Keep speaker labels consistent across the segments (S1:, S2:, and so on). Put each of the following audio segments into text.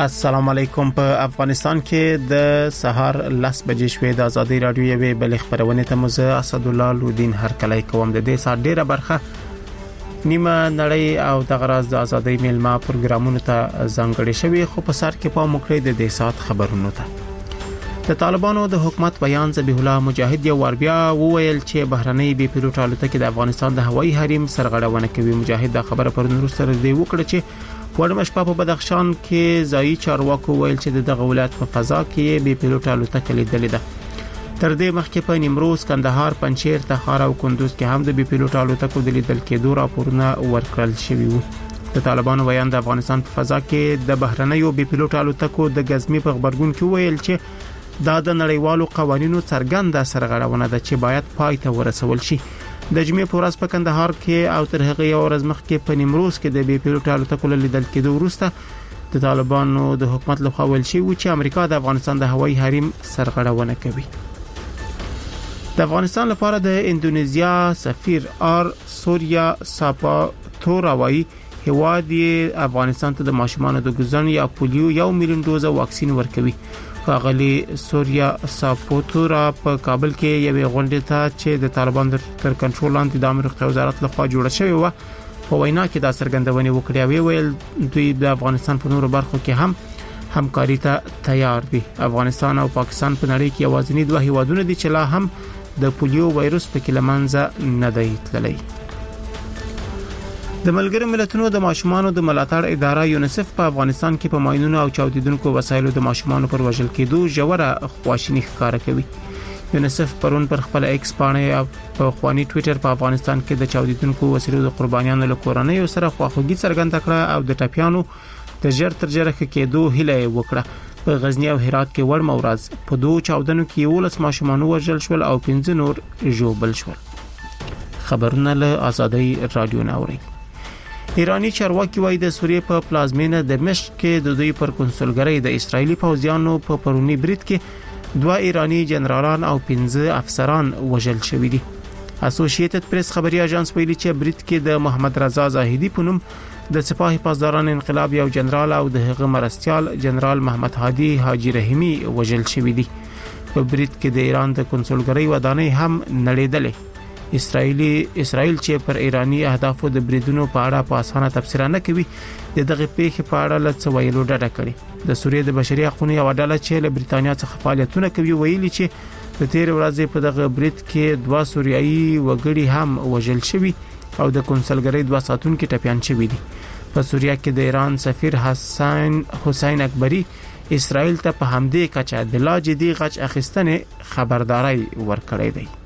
S1: السلام علیکم. په افغانستان کې د سهار 10 بجې شوې د ازادي رادیو یوې بل خبرونه ته مزه اسد الله لودین هر کله کوم د دې سات ډیره برخه نیمه نړۍ او د غراز د ازادي میلمه پروګرامونو ته ځانګړي شوی، خو په سر کې پام وکړئ د دې سات خبرونو ته. د طالبانو د حکومت بیان ذبیح الله مجاهد یو ور بیا وویل چې بهرنۍ بي پیلوټ الوتکې د افغانستان د هوایي حریم سرغړونه کوي. مجاهد دا خبره پر نور سره دی وکړه چې وړمش په بدخشان کې ځایي چارواکو ویل چې دغه ولایت په فضا کې بي پیلوټ الوتکه لیدلې ده. تر دې مخکې په نیمروز، کندهار، پنجشیر، تخار او کندوز کې هم د بي پیلوټ الوتکو د لیدل کېدو راپورونه ورکړل شوي وو. د طالبانو بیان د افغانستان په فضا کې د بهرنیو بي پیلوټ الوتکو د غزمي په خبرګون کې ویل چې دا د نړیوالو قوانینو څرګنده سرغړونه ده چې باید پای ته ورسول شي. د جمعې په ورځ په کندهار کې او تر هغه یو ورځ مخکې په نیمروز کې د بي پیلوټ الوتکو لیدل کېدو وروسته د طالبانو د حکومت لخوا ویل شوی چې امریکا د افغانستان د هوایي حریم سرغړونه کوي. د افغانستان لپاره د اندونیزیا سفیر آر سوریا ساپاتوراوي هوادي افغانستان ته د ماشومانو د ګزن یا پولیو 1 میلیون ډوزه واکسین ورکوي. غالي سوریا ساپاتورا په کابل کې یوې غونډې ته چې د طالبان تر کنټرول لاندې د امر روغتیا وزارت لخوا جوړه شوې و په وینا کې دا څرګندونه وکړه. ویل دوی د افغانستان په نورو برخو کې هم همکاري ته تیار دي. افغانستان او پاکستان په نړۍ کې یوازینی دوه هیوادونه دي چې لا هم د پولیو وایروس په کې لمنځه نه دی تللی. د ملګرو ملتونو د ماشومانو د ملاتړ اداره یونیسف په افغانستان کې په ماینونو او چاودیدونکو وسایلو د ماشومانو پر وژل کېدو ژوره خواشیني ښکاره کوي. یونیسف پرون پر خپل ایکس باندې او په خواني ټوئیټر په افغانستان کې د چاودیدونکو وسایلو د قربانیانو له کورنۍ سره خواخوږي څرګنده کړه او د ټپیانو د ژر تر ژره کېدو هیله وکړه. په غزنی او هرات کې وړ مورز په 2 چاودنو کې 11 ماشومان وژل شول او 15 نور ژوبل شول. خبرونه له ازادي رادیو ناوړي. ایرانی چارواکي وایي د سوریې په پلازمینه دمشق کې د دوی پر کنسولګرۍ د اسرایلی پوځیانو په پرونی برید کې 2 ایرانی جنرالان او 15 افسران وژل شوي دي. اسوسییټډ پریس خبري اژانس ویلي چې برید کې د محمد رضا زاهدی په نوم د سپاه پاسداران انقلاب یو جنرال او د هغه مرستيال جنرال محمد هادي حاجی رحیمی وژل شوي دي. په برید کې د ایران د کنسولګرۍ ودانۍ هم نړیدلې. اسرائیل چې پر ایرانی اهدافو د بریدونو په اړه په اسانه تفسیر نه کوي، د دغه پیښې په اړه لڅ ویلو ډډه کړې. د سوریې د بشري حقوقو یو ډله چې له بریتانیا څخه فعالیتونه کوي ویلي چې د تیر ورځې په دغه برید کې 2 سوریایي وګړي هم وژل شوي او د کنسولګرۍ 2 ساتونکو ټپیان شوي دي. په سوریه کې د ایران سفیر حسین اکبری اسرائیل ته په همدې کچه د لا جدي غچ اخیستنې خبرداري ورکړې ده.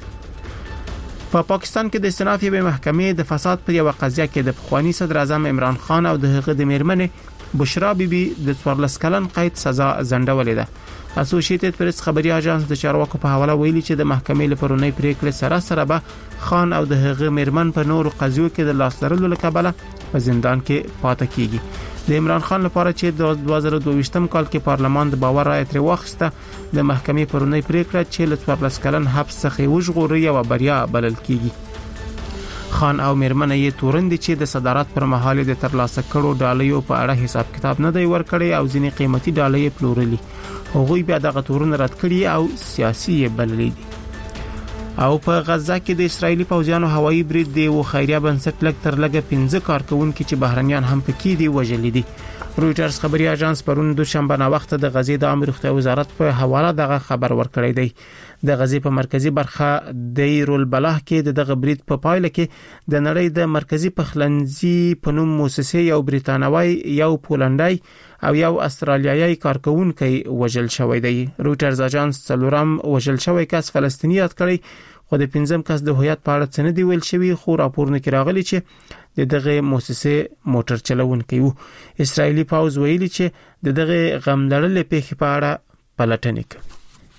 S1: په پاکستان کې د استئناف یوې محکمې د فساد په یو قضیه کې د پخوانی صدر اعظم عمران خان او د هغه د میرمنې بشرا بیبي د 14 کلن قید سزا ځنډولې ده. اسوسییټډ پریس خبري اژانس د چارواکو په حواله ویلي چې د محکمې لپاره پریکړه سره به خان او د هغه میرمن په نورو قضیو کې د لاس لرلو لپاره په زندان کې پاتې کیږي. د عمران خان لپاره چې د 2022م کال کې پارلمان د باور رائے تر واخسته د محکمې پرونی پریکړه چې له 14 کلن حبس څخه وژغوري او بریا بلل کیږي. خان او میرمن یې تورندې چې د صدارت پر مهال د ترلاسه کړو ډالۍ په اړه حساب کتاب نه دی ورکړی او ځینې قیمتي ډالۍ پلورلي. هغوی بیا دغه تورونه رد کړي او سیاسي بللي دي. او په غزه کې د اسرایلی پوځیانو هوایي برید دی او خیریه بنسټ لګ تر لګه 15 کارکونکو چې بهرنیان هم پکې دي وژل دي. رويټرز خبري اژانس پرون دوشنبه نا وخت د غزې د امر روغتیا وزارت په حواله دغه خبر ورکړی دی. د غزې په مرکزی برخه دیر البلح کې دغه برید په پایله کې د نړۍ د مرکزی پخلنځي په نوم مؤسسه یو بریتانوي یو پولندای او یو استرالیایي کارکونکو وژل شوی دی. رويټرز اژانس څلورم وژل شوی کس فلسطینی یاد کړی، خو د 15م کس د هویت په اړه څه نه دی ویل شوی، خو راپورونه کې راغلي چې دغه مؤسسه موټر چلوونکی وو. اسرایلی پاوز ویلي چې دغه غم لړلې پیښې په اړه پلټنه کوي.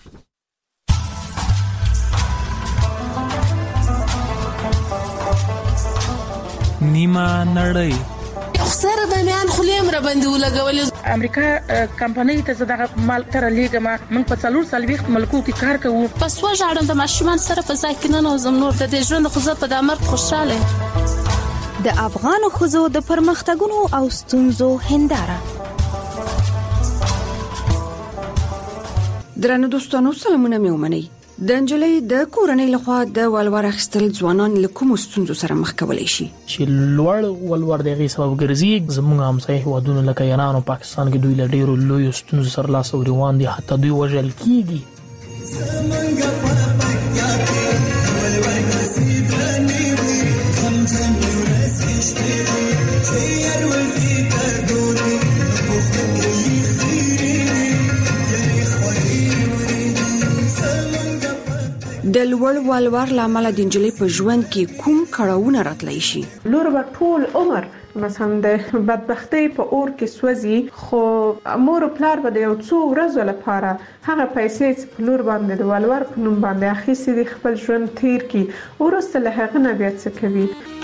S2: نیمه نړۍ
S3: سره د میان خلیم را باندې ولګول.
S4: امریکا کمپنۍ ته زړه مال تر لیګما موږ په 440 ملکو کې کار کوو.
S3: پس وژاړم د ماشومان سره په ځای کې نه نوزم نور د دې ژوند خو زه په دمر خوشاله.
S5: د افغان خزو د پرمختګونو او ستونزو هنداره درنو دوستانو سلامونه مې ومنئ. د انجلۍ د کورنۍ لخوا د ولور اخیستل ځوانان له کومو ستونزو سره مخ کولی شي؟
S2: چې لوړ ولور دغه سبب ګرځي زموږ همسایه هیوادونو لکه ایران او پاکستان کې دوی له ډیرو لویو ستونزو سره لاس او روان دي، حتی دوی وژل کیږي.
S5: د لوړ ولور لامل د انجلۍ په ژوند کې کوم کړهونه راتلی شي؟
S6: لور به ټول عمر مثلا د بدبختی په اور کې سوځي، خو مور او پلار به د یو څو ورځې لپاره هغه پیسې چې په لور باندې د ولور په نوم باندې اخیستې دي خپل ژوند تیر کړي، وروسته له هغه نه بیا څه کوي؟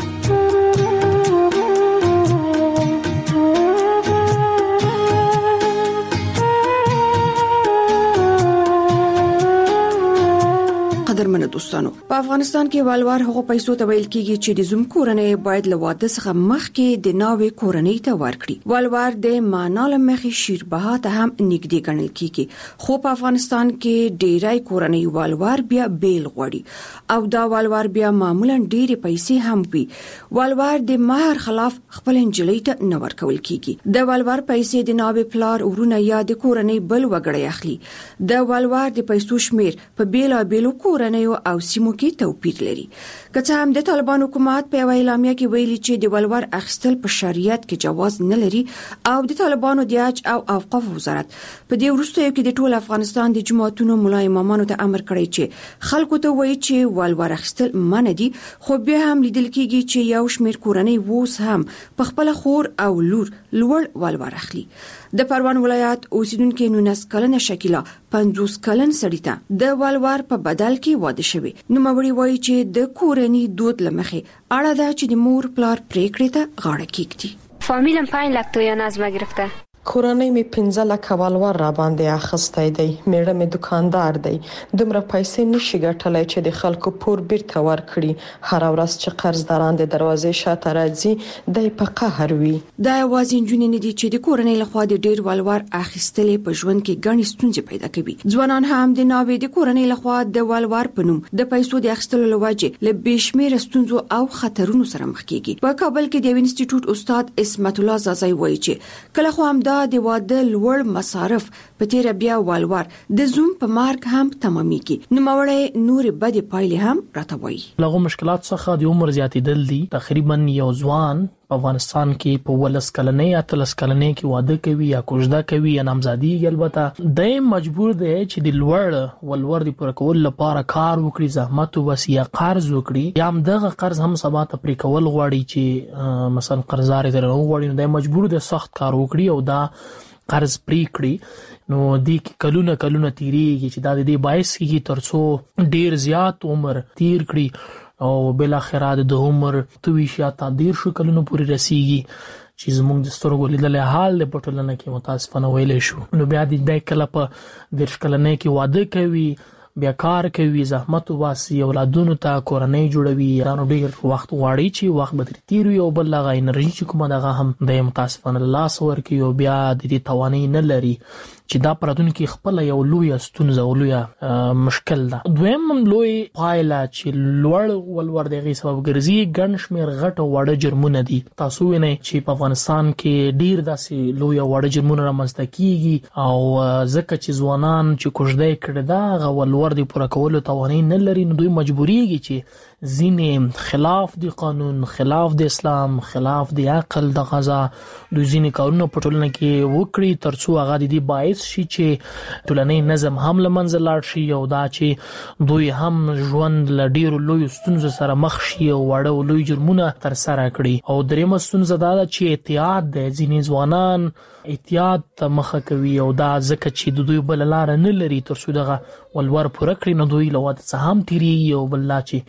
S6: قدرمنو دوستانو، په افغانستان کې ولور هغه پیسو ته ویل کیږي چې د زوم کورنۍ باید له واده څخه مخکې د ناوې کورنۍ ته ورکړي. ولور د معنا له مخې شیربها ته هم نږدې ګڼل کیږي، خو په افغانستان کې ډیری کورنۍ ولور بیا بیل غوړي او دا ولور بیا معمولا ډیره پیسې هم وي. ولور د مہر خلاف خپل انجلۍ ته نه ورکول کیږي. د ولور پیسې د ناوې پلار ورونه یا د کورنۍ بل وګړي اخلي. د ولور د پیسو شمیر په بیلابیلو کورنیو او سیمو کې توپیر لري. که څه هم د طالبان حکومت په اعلامیه کې ویلي چې د ولور اخیستل په شریعت کې جواز نه لري او د طالبانو د حج او اوقاف وزارت په دې وروستیو کې د ټول افغانستان د جماعتونو ملا امامانو ته امر کړی چې خلکو ته وایي چې ولور اخیستل منع دي، خو بیا هم لیدل کېږي چې یو شمېر کورنۍ اوس هم په خپل خور او لور لوړ ولور اخلي. د پروان ولایت اوسیدونکو 19 کلنه شکیلا 50 کلن سړی ته د ولور په بدل کې واده شوی. نو موري وایي چې د کورنۍ دود لمخې اړه ده چې د مور پلار پریکړې ته غاړه کېږدي.
S7: فامیلم 5 لک تویان از ما گرفته.
S8: کورنۍ می 15 لک ولور را باندې اخیستی دی. میړه می دکاندار دی. دومره پیسې نشي ګټلای چې د خلکو پور بیرته ورکړي. هر ورځ چې قرضداران د دروازې شاته راځي د په قهر وي.
S5: دا یوازې نجونې نه دي چې د کورنۍ لخوا د ډیر ولور اخیستلې په ژوند کې ګڼې ستونزې پیدا کوي. ځوانان هم د ناوې د کورنۍ لخوا د ولور په نوم د پیسو د اخیستلو لوجه له بشمیره ستونزو او خطرونو سره مخ کیږي. په کابل کې د انسټیټیوټ استاد اسمت الله زازای وایي چې کله خو هم د واده لوړ مصارف په تیر بیا ولور د زوم په مارک هم تمامېږي. نو موري نور بد پایلې هم راتوي.
S2: لغو مشکلات څخه د عمر زیاتېدل دي. تقریبا یو ځوان په افغانستان کې په 13 کلنۍ یا 13 کلنۍ کې واده کوي یا کوژده کوي یا نامزادي. البته د مجبور دی چې د لوړ ولور د پوره کولو لپاره کار وکړي، زحمت وباسي یا قرض وکړي، یا هم دغه قرض هم سبا ته پرې کول غواړي چې مثلا قرضدار یې درنه وغواړي، نو د مجبور دی سخت کار وکړي او دا قرض پرې کړي. نو دې کلونه تیریږي چې دا د دې باعث کیږي ترڅو ډیر زیات عمر تیر کړي او بل اخر د عمر 23 یا 13 کلونو پورې رسیږي چې زموږ د سترګو لیدل حال د پټولنه کې متاسفانه ویلې شو. نو بیا د کله په 10 کلنۍ کې واده کوي، بیا کار کوي، زحمت وباسي، اولادونو ته کورنۍ جوړوي، رانو ډیر وخت غواړي چې وخت به تیر وي او بل هغه انرژي چې کومه دغه هم د متاسفانه لاس ورکوي او بیا د دې توانایي نه لري چې دا پردون کې خپل یو لوی ستونزه او لوی مشکل ده. دویم لوی پایله چې لوړ ولور دغه سبب ګرځي ګڼ شمېر غټ او وړه جرمونه دي. تاسو وینئ چې په افغانستان کې ډیر داسې لوی او وړه جرمونه رامنځته کیږي او ځکه چې ځوانان چې کوژده کړي دا غو ولور د پوره کولو توانایي نه لري، نو دوی مجبوریږي چې ځینې خلاف د قانون، خلاف د اسلام، خلاف د عقل د غذا دوی ځینې کارونه په ټولنه کې وکړي ترڅو هغه د دې باعث شي چې ټولنې نظم هم له منځه لاړ شي او دا چې دوی هم ژوند له ډیرو لویو ستونزو سره مخ شي او واړه او لوی جرمونه ترسره کړي. او دریمه ستونزه دا ده چې احتیاط دی. ځینې ځوانان احتیاط ته مخه کوي او دا ځکه چې د دوی بل لار نه لري ترڅو دغه ولور پوره کړي، نو دوی له واده څخه هم تیریږي او بل لا چې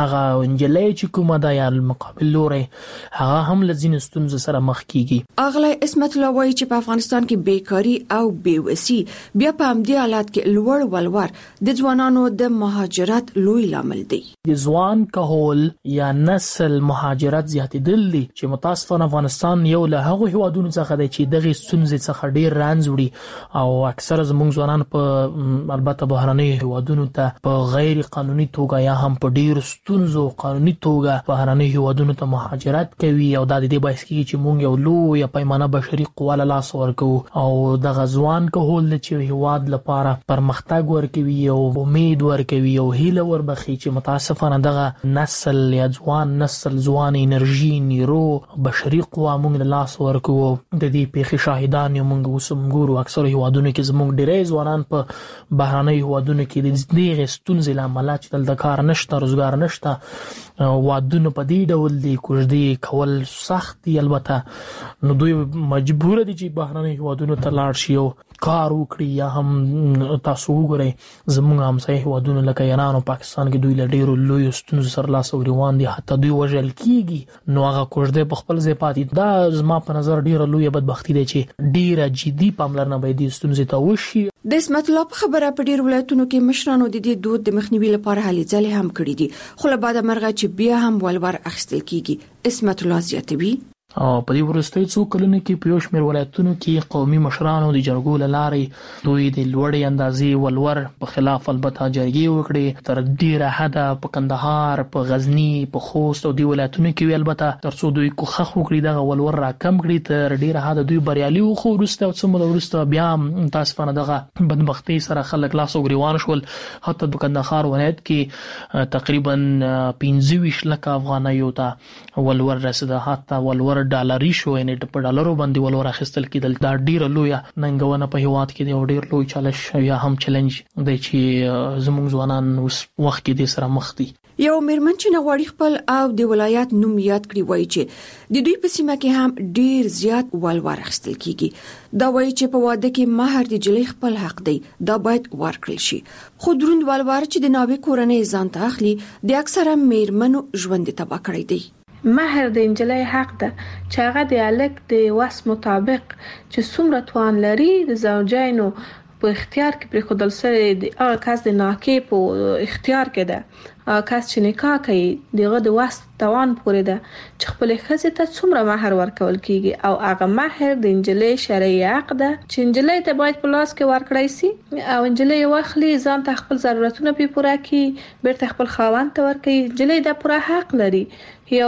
S2: هغه انجلۍ چې کومه د یا مقابل لوري هغه هم لزین ستونزې سره مخ کیږي.
S5: اغله اسمت الله وایي چې په افغانستان کې بیکاری او بیوسی بیا په همدې حالات کې لوړ ولور د ځوانانو د مهاجرت لوی لامل دی.
S2: د ځوان کهول یا نسل مهاجرت زیاتېدل دي چې متاسفانه افغانستان یو له هغو هیوادونو څخه دی چې دغه ستونزې څخه ډیر رانځ وړي او اکثره زموږ ځوانان په البته بهرنۍ هیوادونو ته په غیر قانوني توګه یا هم په ډیر ستونزو قانوني توګه بهرنۍ هیوادونو ته مهاجرت کوي او د دې باعث کیږي چې موږ یو لوی پیمانه بشري قوه له لاس ورکو او د غزوان کهول چې هیواد لپاره پرمختګ ورکوي او امید ورکوي او هیله وربخي چې متاسفانه دغه نسل یا ځوان انرژي نیرو بشري قوه موږ له لاس ورکو. د دې پیښې شاهدان یو موږ وسمګورو اکثر هیوادونو کې زموږ ډېری ځوانان په بهرنۍ هیوادونو کې د دې ستونزې لامل چې دلته کار نشته روزګار نشته وادونه په دې ډول دي کوژدې کول سخت دي. البته نو دوی مجبور دي چې بهرنۍ هیوادونو ته لاړ شي او کار وکړي یا هم تاسو وګورئ زموږ همسایه هیوادونه لکه ایران او پاکستان کې دوی له ډیرو لوی ستونزو سره لاس روان دي حتی دوی وژل کیږي نو هغه کوژدې په خپل ځای پاتې دا زما په نظر ډیره لوی بدبختی ده چې ډیره جدي پاملرنه باید د ستونزې ته وشي.
S5: د اسمت الله په خبره په ډیر ولایتونو کې مشرانو د دې دود د مخنیوي لپاره هلې ځلې هم کړې دي خو له بعد مرغه چې بیا هم ولور اخیستل کیږي. اسمت الله زیاتوي
S2: او په دې ورستۍ څو کلونو کې په یو شمېر ولایتونو کې قومي مشرانو د جرګو له لارې دوی د لوړې اندازې ولور په خلاف البته جرګې وکړې تر ډیره حده په کندهار په غزنی په خوست او د ولایتونو کې البته ترڅو دوی کوخه وکړي دغه ولور را کم کړي تر ډیره حده دوی بریالي وو خو وروسته او څومره وروسته بیا تاسفانه دغه بدبختی سره خلک لاس وګریوان شول. حتی د کندهار ولایت کې تقریبا 25 لک افغانیو ته ولور رسیده حتی ولور ډالري شو یعنی په ډالرو باندې ولور اخیستل کېدل. دا ډیره لوی ننګونه په هیواد کې دی او ډیر لوی چالش یا هم چیلنج دی چې زموږ ځوانان اوس وخت کې د سره مخ دي.
S5: یو میرمن چې نغواړي خپل او د ولایت نوم یاد کړي وایي چې د دوی په سیمه کې هم ډیر زیات ولور اخیستل کیږي. دا وایي چې په واده کې مہر د جلۍ خپل حق دی دا باید ورکړل شي خو دروند ولور چې د ناوې کورنۍ ځان ته اخلي د اکثره میرمنو ژوند تباہ کړی دی.
S9: مہر د انجلۍ حق ده چې هغه د الک د وس مطابق چې څومره توان لري د زوجینو په اختیار کې پرې خودل سره د هغه کس د ناکې په اختیار کې ده کس چې نکاح کوي دغه د وس توان پورې ده چې خپل ښځې ته څومره مہر ورکول کیږي او هغه مہر د انجلۍ شرعي حق ده چې انجلۍ ته باید په لاس کې ورکړای شي او انجلۍ واخلي ځان ته خپل ضرورتونه پوره کړي بیرته خپل خاوند ته ورکړي. انجلۍ د پوره حق لري یو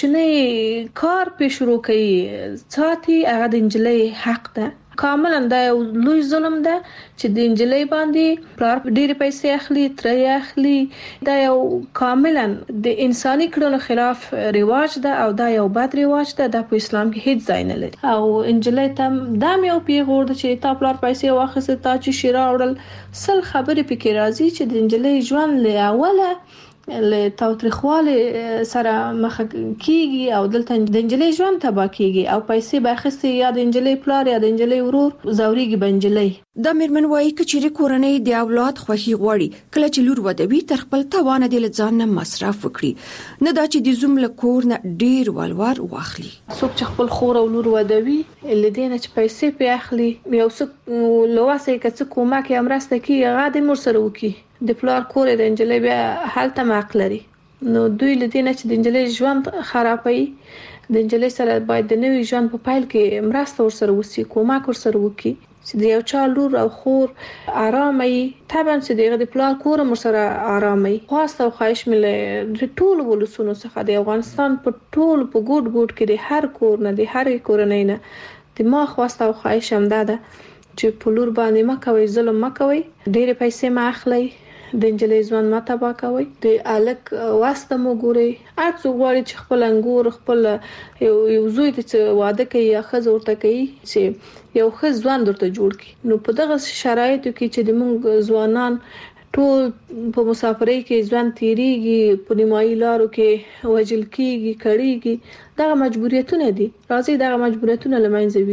S9: کوچنی کار په شروع کوي ساتي هغه د انجلۍ حق ده. کاملا دا یو لوی ظلم ده چې د انجلۍ باندې پلار ډېر پیسې اخلي ترې اخلي دا یو کاملا د انساني کړنو خلاف رواج ده او دا یو بد رواج ده د په اسلام کې هیڅ ځای نه لري او انجلۍ ته دا یو پیغور ده چې تا پلار پیسې واخیسته تا چې شیرا وړل سل خبرې پکې راځي چې د انجلۍ ژوند له اوله له تاوتریخواله سره مخ کیږي او دلته د انجلۍ ژوند تباہ کیږي او پیسې باخسته یا د انجلۍ پلار یا د انجلۍ ورور زوريږي بنجلۍ.
S5: د میرمن وایي کچېری کورنۍ د اولاد خوښي غواړي کله چې لور ودوي تر خپل توان د ځان نه مصرف وکړي نه دا چې د زوم له کور نه ډیر ولور واخلي.
S9: څوک چې خپل خور او لور ودوي لدینه چې پیسې په اخلي یو څوک لواسه کڅ کومه کې امرسته کی هغه د مر سره وکي د پلار کور د انجلۍ بیا حالت معق لري نو دوی لدینه چې د انجلۍ ژوند خرابوي د انجلۍ سره باید د نوې ژوند په پایل کې مرسته ورسره وسی کومک ورسره وکي چې د یو چا لور او خور آرامي طبعا چې د پلار کور مر سره آرامي خواسته او خواهش مله د ټول ولسونو څخه د افغانستان په ټول په ګډ ګډ کې د هر کور نه د هر کورنۍ نه د ما خواسته او خواهش هم ده چې په لور باندې مکوي ظلم مکوي ډېر پیسې ما اخلي د انجلۍ ژوند ما تباہ کوي د الک واسطه مو ګوري اڅو غواړي چې خپل انګور خپل یو زوی ته واده کوي یا خزه ورته کوي چې یو خز ژوند ورته جوړ کړي نو په دغه شرایطو کې چې د موږ ځوانان ټول په مسافرۍ کې ژوند تیریږي په نیمایي لارو کې وجل کیږي کړيږي دغه مجبوریتونه دي راځي دغه مجبوریتونه لمنځه ویسو.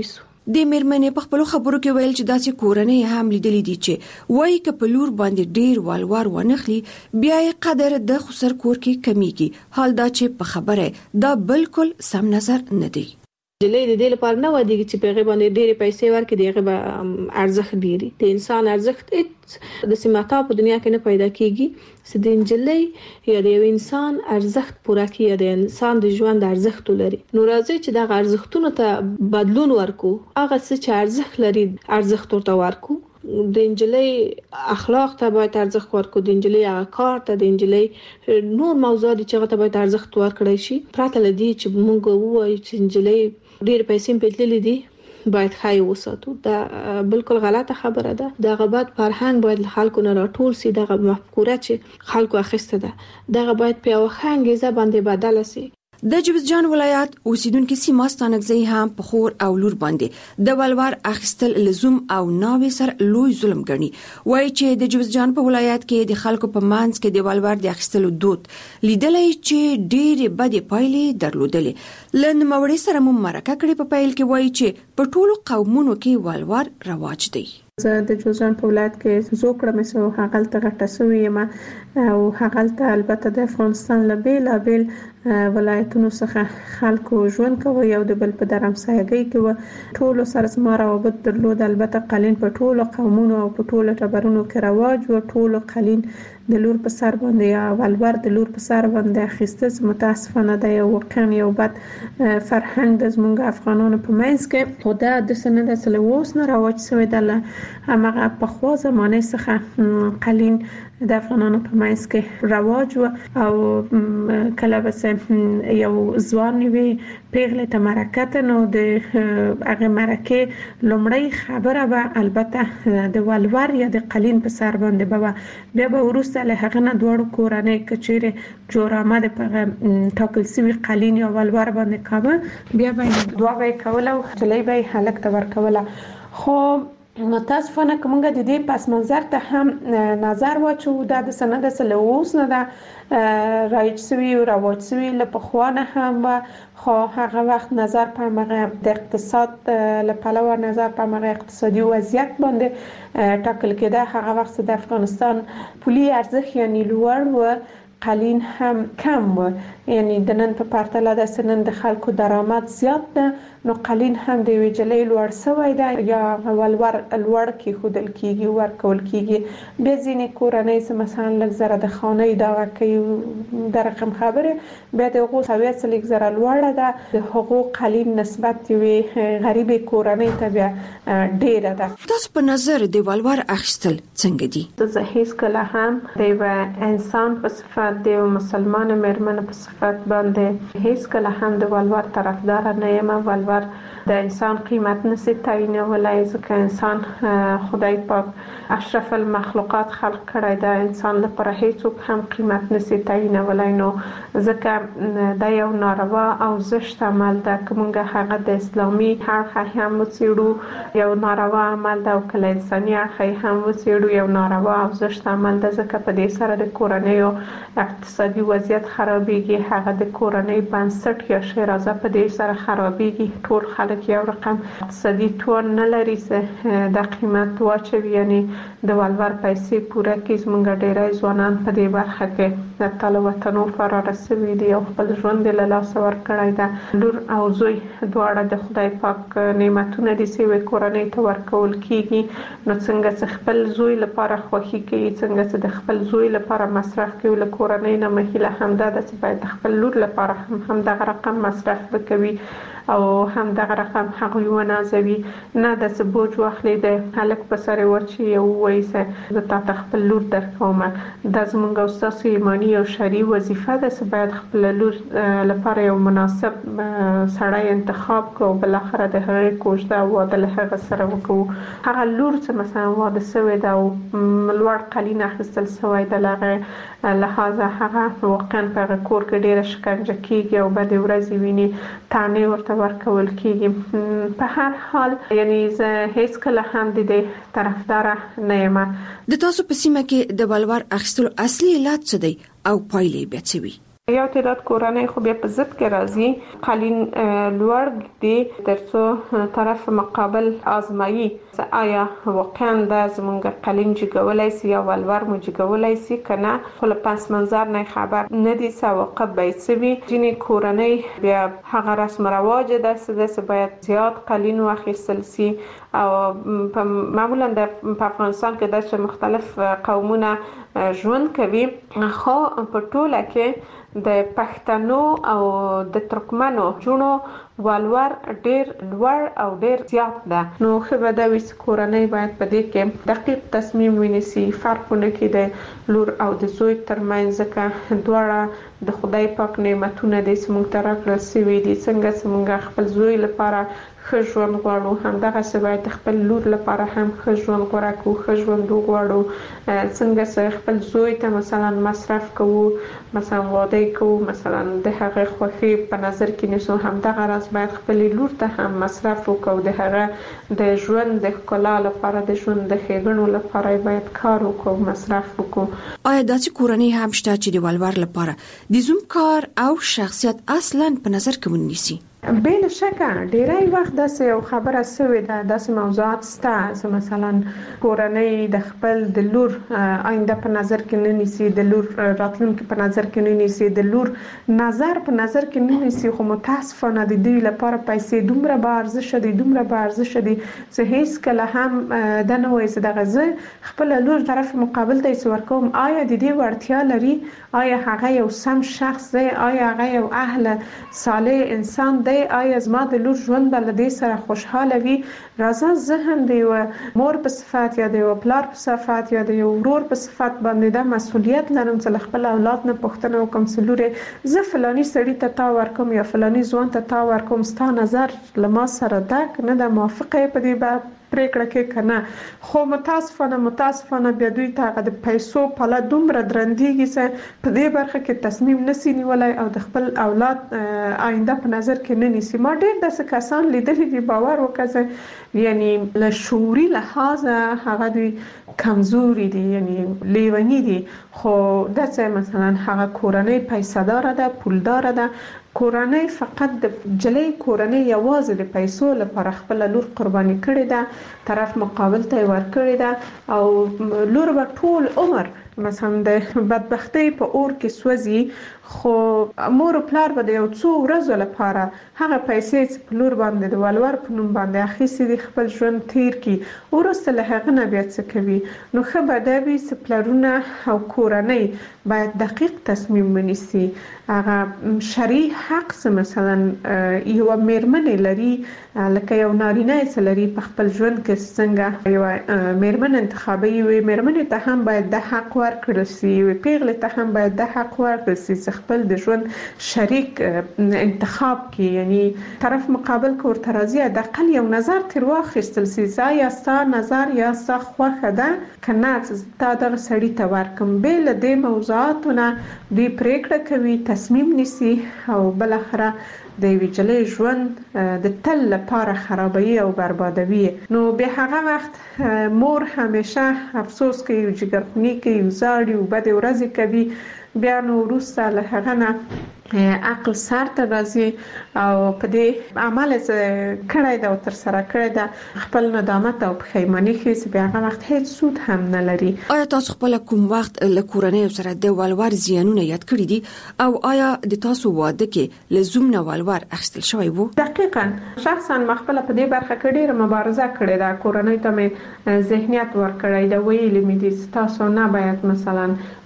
S5: د میرمنې په خپل خبرو کې ویل چې داسې کورنۍ هم لیدلې دي چې وایي ک په لور باندې ډیر والوار ونخلي بیا یې قدر د خسر کور کې کمیږي، حال دا چې په خبره دا بالکل سم نظر نه دی.
S9: جلې د دې لپاره نه ودی چې په غیبه باندې ډېرې پیسې ورکړي دغه به ارزښت ډېری د انسان ارزښت د سیماتا په دنیا کې نه پیدا کیږي چې د انجلۍ یا د انسان ارزښت پوره کیږي د انسان د ژوند ارزښت لري. نو راځي چې دغه ارزښتونو ته بدلون ورکو، هغه څه چې ارزښت لري ارزښت ورته ورکو. د انجلۍ اخلاق ته باید ارزښت ورکو، د انجلۍ کار ته، د انجلۍ نور موضوعات چې هغه ته باید ارزښت ورکړی شي. پرته لدی چې موږ وایو چې انجلۍ ډېر پیسې په تللې دي باید خای وساتو، دا بالکل غلطه خبره ده. دغه بعد فرهنګ باید خلکو نه راټول سي، دغه مفکوره چې خلکو اخیسته ده دغه باید په وخانګیزه باندې بدل سي.
S5: د جوزجان ولایت اوسیدونکو سیمه ستانګزي هم په خور او لور باندې د ولور اخیستل لزوم او ناوې سر لوی ظلم ګڼي. وایي چې د جوزجان په ولایت کې د خلکو په منځ کې د ولور د اخیستلو دود لیدلې چې ډېرې بدې پایلې درلودلې. لن موري سره مو مرکه کړې په پیل کې وایي چې په ټولو قومونو کې ولور رواج دی.
S9: زه د جوزجان په ولایت کې زوکړه مې سو هغلته غټه سوې یم او هغلته البته د افغانستان له بیلابیل ولایتونو څخه خلکو ژوند کوي او د بل په درمسایګۍ کې و ټولو سره زما روابط درلود. البته قالین په ټولو قومونو او په ټولو ټبرونو کې رواج و. ټولو قالین د لور په سر باندې یا ولور د لور په سر باندې اخیسته متاسفانه د یو واقعا یو بد فرهنګ د زمونږ افغانانو په منځ کې خو دا د سند اصل اوس نه رواج شوی دی. همغه په خوا زمانه څخه قالین د افغانانو په منځ کې رواج و او کله بس یو ځوان وی پیغله ته مرکه نو د هغه مرکه لومړی خبره به البته د ولور یا د قالین په سر باندې به بیا به ورسته له هغه نه دوړو کورنۍ کچېره جوړ آمده په ټاکل سوي قالین یا ولور باندې کاوه بیا به دوا به کوله او چلې به هلک ته ورکوله. خو متاسفانه کومه د دې پس منظر ته هم نظر واچو دا د سند اصل اوس نه دا رایج سوي او رواج سوي له پخوانه هم خو هغه وخت نظر په مغه د اقتصاد له پلوه نظر په مغه اقتصادي وضعیت باندې ټاکل کېده. هغه وخت د افغانستان پولي ارزښت یعنی لوړ و، قالین هم کم و، یعنی د نن په پرتله د سنن د خلکو درآمد زیات ده نو قالین هم د ویجلې لوړ سوی ده یا ولور لوړ کې خودل کیږي ورکول کیږي. به ځینې کورنۍ چې مثلا لږ زره د خانه دا کوي د رقم خبره به د غو سویت لږ زره لوړه ده د حقوق قالین نسبت وي غریب کورنۍ ته بیا ډیره ده.
S5: تاسو په نظر د ولور اخیستل څنګه دي؟
S9: زه هیڅ کله هم د انسان په صفت د مسلمان مېرمن په صفت باندې هیڅ کله هم د ولور طرفدار نه یم. ولور د انسان قیمت نشي تعیینولای ځکه انسان خدای پاک اشرف المخلوقات خلق کړی دا انسان لپاره هیڅوک هم قیمت نشي تعیینولای. نو ځکه دا یو ناروا او زشت عمل ده که موږ هغه د اسلامي اړخ هم وڅېړو یو ناروا عمل ده او کله انساني اړخ هم وڅېړو یو ناروا او زشت عمل ده ځکه په دې سره د کورنیو اقتصادي وضعیت خرابېږي، هغه د کورنۍ بنسټ یا شیرازه په دې سره خرابېږي. ټول خلک یو رقم اقتصادي توان نه لري چې د قیمت واچوي یعنی د ولور پیسې پوره کړي. زموږ ډېری ځوانان په دې برخه کې د تل وطنو فرار شوي دي او خپل ژوند له لاسه ورکړی ده. لور او زوی دواړه د خدای پاک نعمتونه دي چې کورنۍ ته ورکول کیږي. نو څنګه چې خپل زوی لپاره خوښي کوي، څنګه چې د خپل زوی لپاره مصرف کوي، له کورنۍ نه مهیله همدا ده چې باید خپل لور لپاره هم دغه رقم مصرف وکوي او هم دغه رقم هغوی ونازوي. نه د څه بوج واخلي د هلک په سر وچی او وایي چې زه تاته خپل لور درکوم. دا زموږ او ستاسو ایماني او شرعي وظیفه ده چې باید خپل لور لپاره یو مناسب سړی انتخاب کړو، بالاخره د هغې کوژده او واده له هغه سره وکړو. هغه لور چې مثلا واده شوې ده او لوړ قالین اخیستل شوی ده له هغې لحاظه هغه واقعا په هغه کور کې ډېره شکنجه کیږي او بدې ورځې ویني، طعنې ورته ورکول کیږي. په هر حال یعنی زه هیڅ کله هم د دې طرفدار نه یم.
S5: د تاسو په سیمه کې د ولور اخیستلو اصلي علت څه دی او پایلې به څه وي؟
S9: یو تعداد کورنۍ خو بیا په ضد کې راځي قالین لوړ دي ترڅو طرف مقابل آزمایي آیا واقعا د زمونږ قالین جګولای سي یا ولور مو جګولای سي کنه، خو له پس منظر نه خبر نه دي سواقب به سوي. ځینې کورنۍ بیا هغه رسم رواج د باید زیات قالین واخیستل سي او معمولا په افغانستان کې د مختلف قومونه ژوند کوي، خو په ټوله کې د پښتنو او د ترکمنو جونو ولور ډیر لوړ او ډیر زیات ده. نو خو د ویس کورنۍ باید په دې کې دقیق تصمیم ونیسي، فرقونه کې د لور او د زوی ترمنځ ځکه دواړه د خدای پاک نعمتونه دي چې موږ ته راکړل شوي دي. څنګه چې موږ خپل زوی لپاره ښه ژوند غواړو، همدغسې باید خپل لور لپاره هم ښه ژوند غوره کړو، ښه ژوند وغواړو. څنګه چې خپل زوی ته مثلا مصرف کوو، مثلا واده کوو، مثلا د هغه خوښي په نظر کې نیسو، همدغه راز باید خپل لور ته هم مصرف وکړو، د هغه د ژوند د ښکلا لپاره، د ژوند د ښېګڼو لپاره باید کار وکړو، مصرف وکړو.
S5: آیا داسې کورنۍ هم شته چې د ولور لپاره د زوم کار او شخصیت اصلا په نظر کې ونیسي؟
S9: بلا شکه ډیری وخت داسې یو خبره سوې ده، داسې موضوعات شته مثلا کورنۍ د خپل د لور آینده په نظر کې نه نیسي، د لور راتلونکي په نظر کې نه نیسي، د لور نظر په نظر کې نه نیسي، خو متاسفانه د دوی لپاره پیسې دومره با ارزښت دي، دومره با ارزښت دي چې هیڅ کله هم د نه وایي چې دغه زه خپل لور طرف مقابل ته یې ورکوم، آیا د دې وړتیا لري، آیا هغه یو سم شخص دی، آیا هغه یو اهل صالح انسان دی، آیا زما د لور ژوند به له دې سره خوشحاله وي. راځه زه هم د یو مور په صفت یا د یو پلار په صفت یا د یو ورور په صفت باندې دا مسؤلیت لرم چې له خپل اولاد نه پوښتنه وکړم چې لورې زه فلاني سړي ته تا ورکوم یا فلاني ځوان ته تا ورکوم، ستا نظر له ما سره ده که نه ده، موافقه یې په دې پریکړه کې کنه. خو متاسفانه بیا دوی ته هغه د پیسو پله دومره درندېږي چې په دې برخه کې تصمیم نسی نیولای او د خپل اولاد آینده په نظر کې نه نیسي. ما ډېر داسې کسان لیدلي دي، باور وکړئ، یعنی له شعوري لحاظه هغه دوی کمزوري دي، یعنی لیونی دي، خو داسې مثلا هغه کورنۍ پیسه داره ده، پولداره ده، کورنۍ فقط د جلۍ کورنۍ یوازې د پیسو لپاره خپل لور قرباني کړې ده، طرف مقابل ته ورکړې ده او لور به ټول عمر مثلا د بدبختی په اور کې سوځي، خو مور او پلار به د یو څو ورځو لپاره هغه پیسې چې په لور باندې د ولور په نوم باندې اخیستې دي خپل ژوند تیر کړي، وروسته له هغه نه بیا څه کوي. نو ښه به دا وي چې پلرونه او کورنۍ باید دقیق تصمیم ونیسي. هغه شرعي حق چې مثلا یوه میرمنې لري، لکه یو نارینه چې لري په خپل ژوند کې څنګه یوه میرمن انتخابوي، یوې میرمنې ته هم باید د حق ورکړل سي، یوې پیغلې ته هم باید د حق ورکړل سي چې خپل د ژوند شریک انتخاب کې، یعنی طرف مقابل کې ورته راځي د اقل یو نظر تر واخیستل سي چې یا ستا نظر یا ستا خوښه ده که نه چې تا دغه سړي ته ورکړم. بې له دې موضوعاتو نه دوی پریکړه کوي، تصمیم نیسي او بالاخره د یوې جلۍ ژوند د تل لپاره خرابوي او بربادوي. نو به هغه وخت مور همیشه افسوس کوي، جګرخوني کوي، وزاړي او بدې ورځې کوي، بیا نو وروسته له هغه نه عقل سر ته راځي او په دې عمل کړی ده او تر سره کړی ده خپل ندامت او پښیماني ښیي چې بیا هغه وخت هیڅ سود هم نه لري.
S5: آیا تاسو خپل کوم وخت له کورنۍ سره د ولور زیانونه یاد کړی دي او آیا د تاسو واده کې له زوم نه ولور اخیستل شوی وو؟
S9: دقیقاً شخصا ما خپل په دې برخه کې ډېره مبارزه کړې ده. کورنۍ ته مې ذهنیت ورکړی ده، ویلي مې دي چې تاسو نه باید مثلا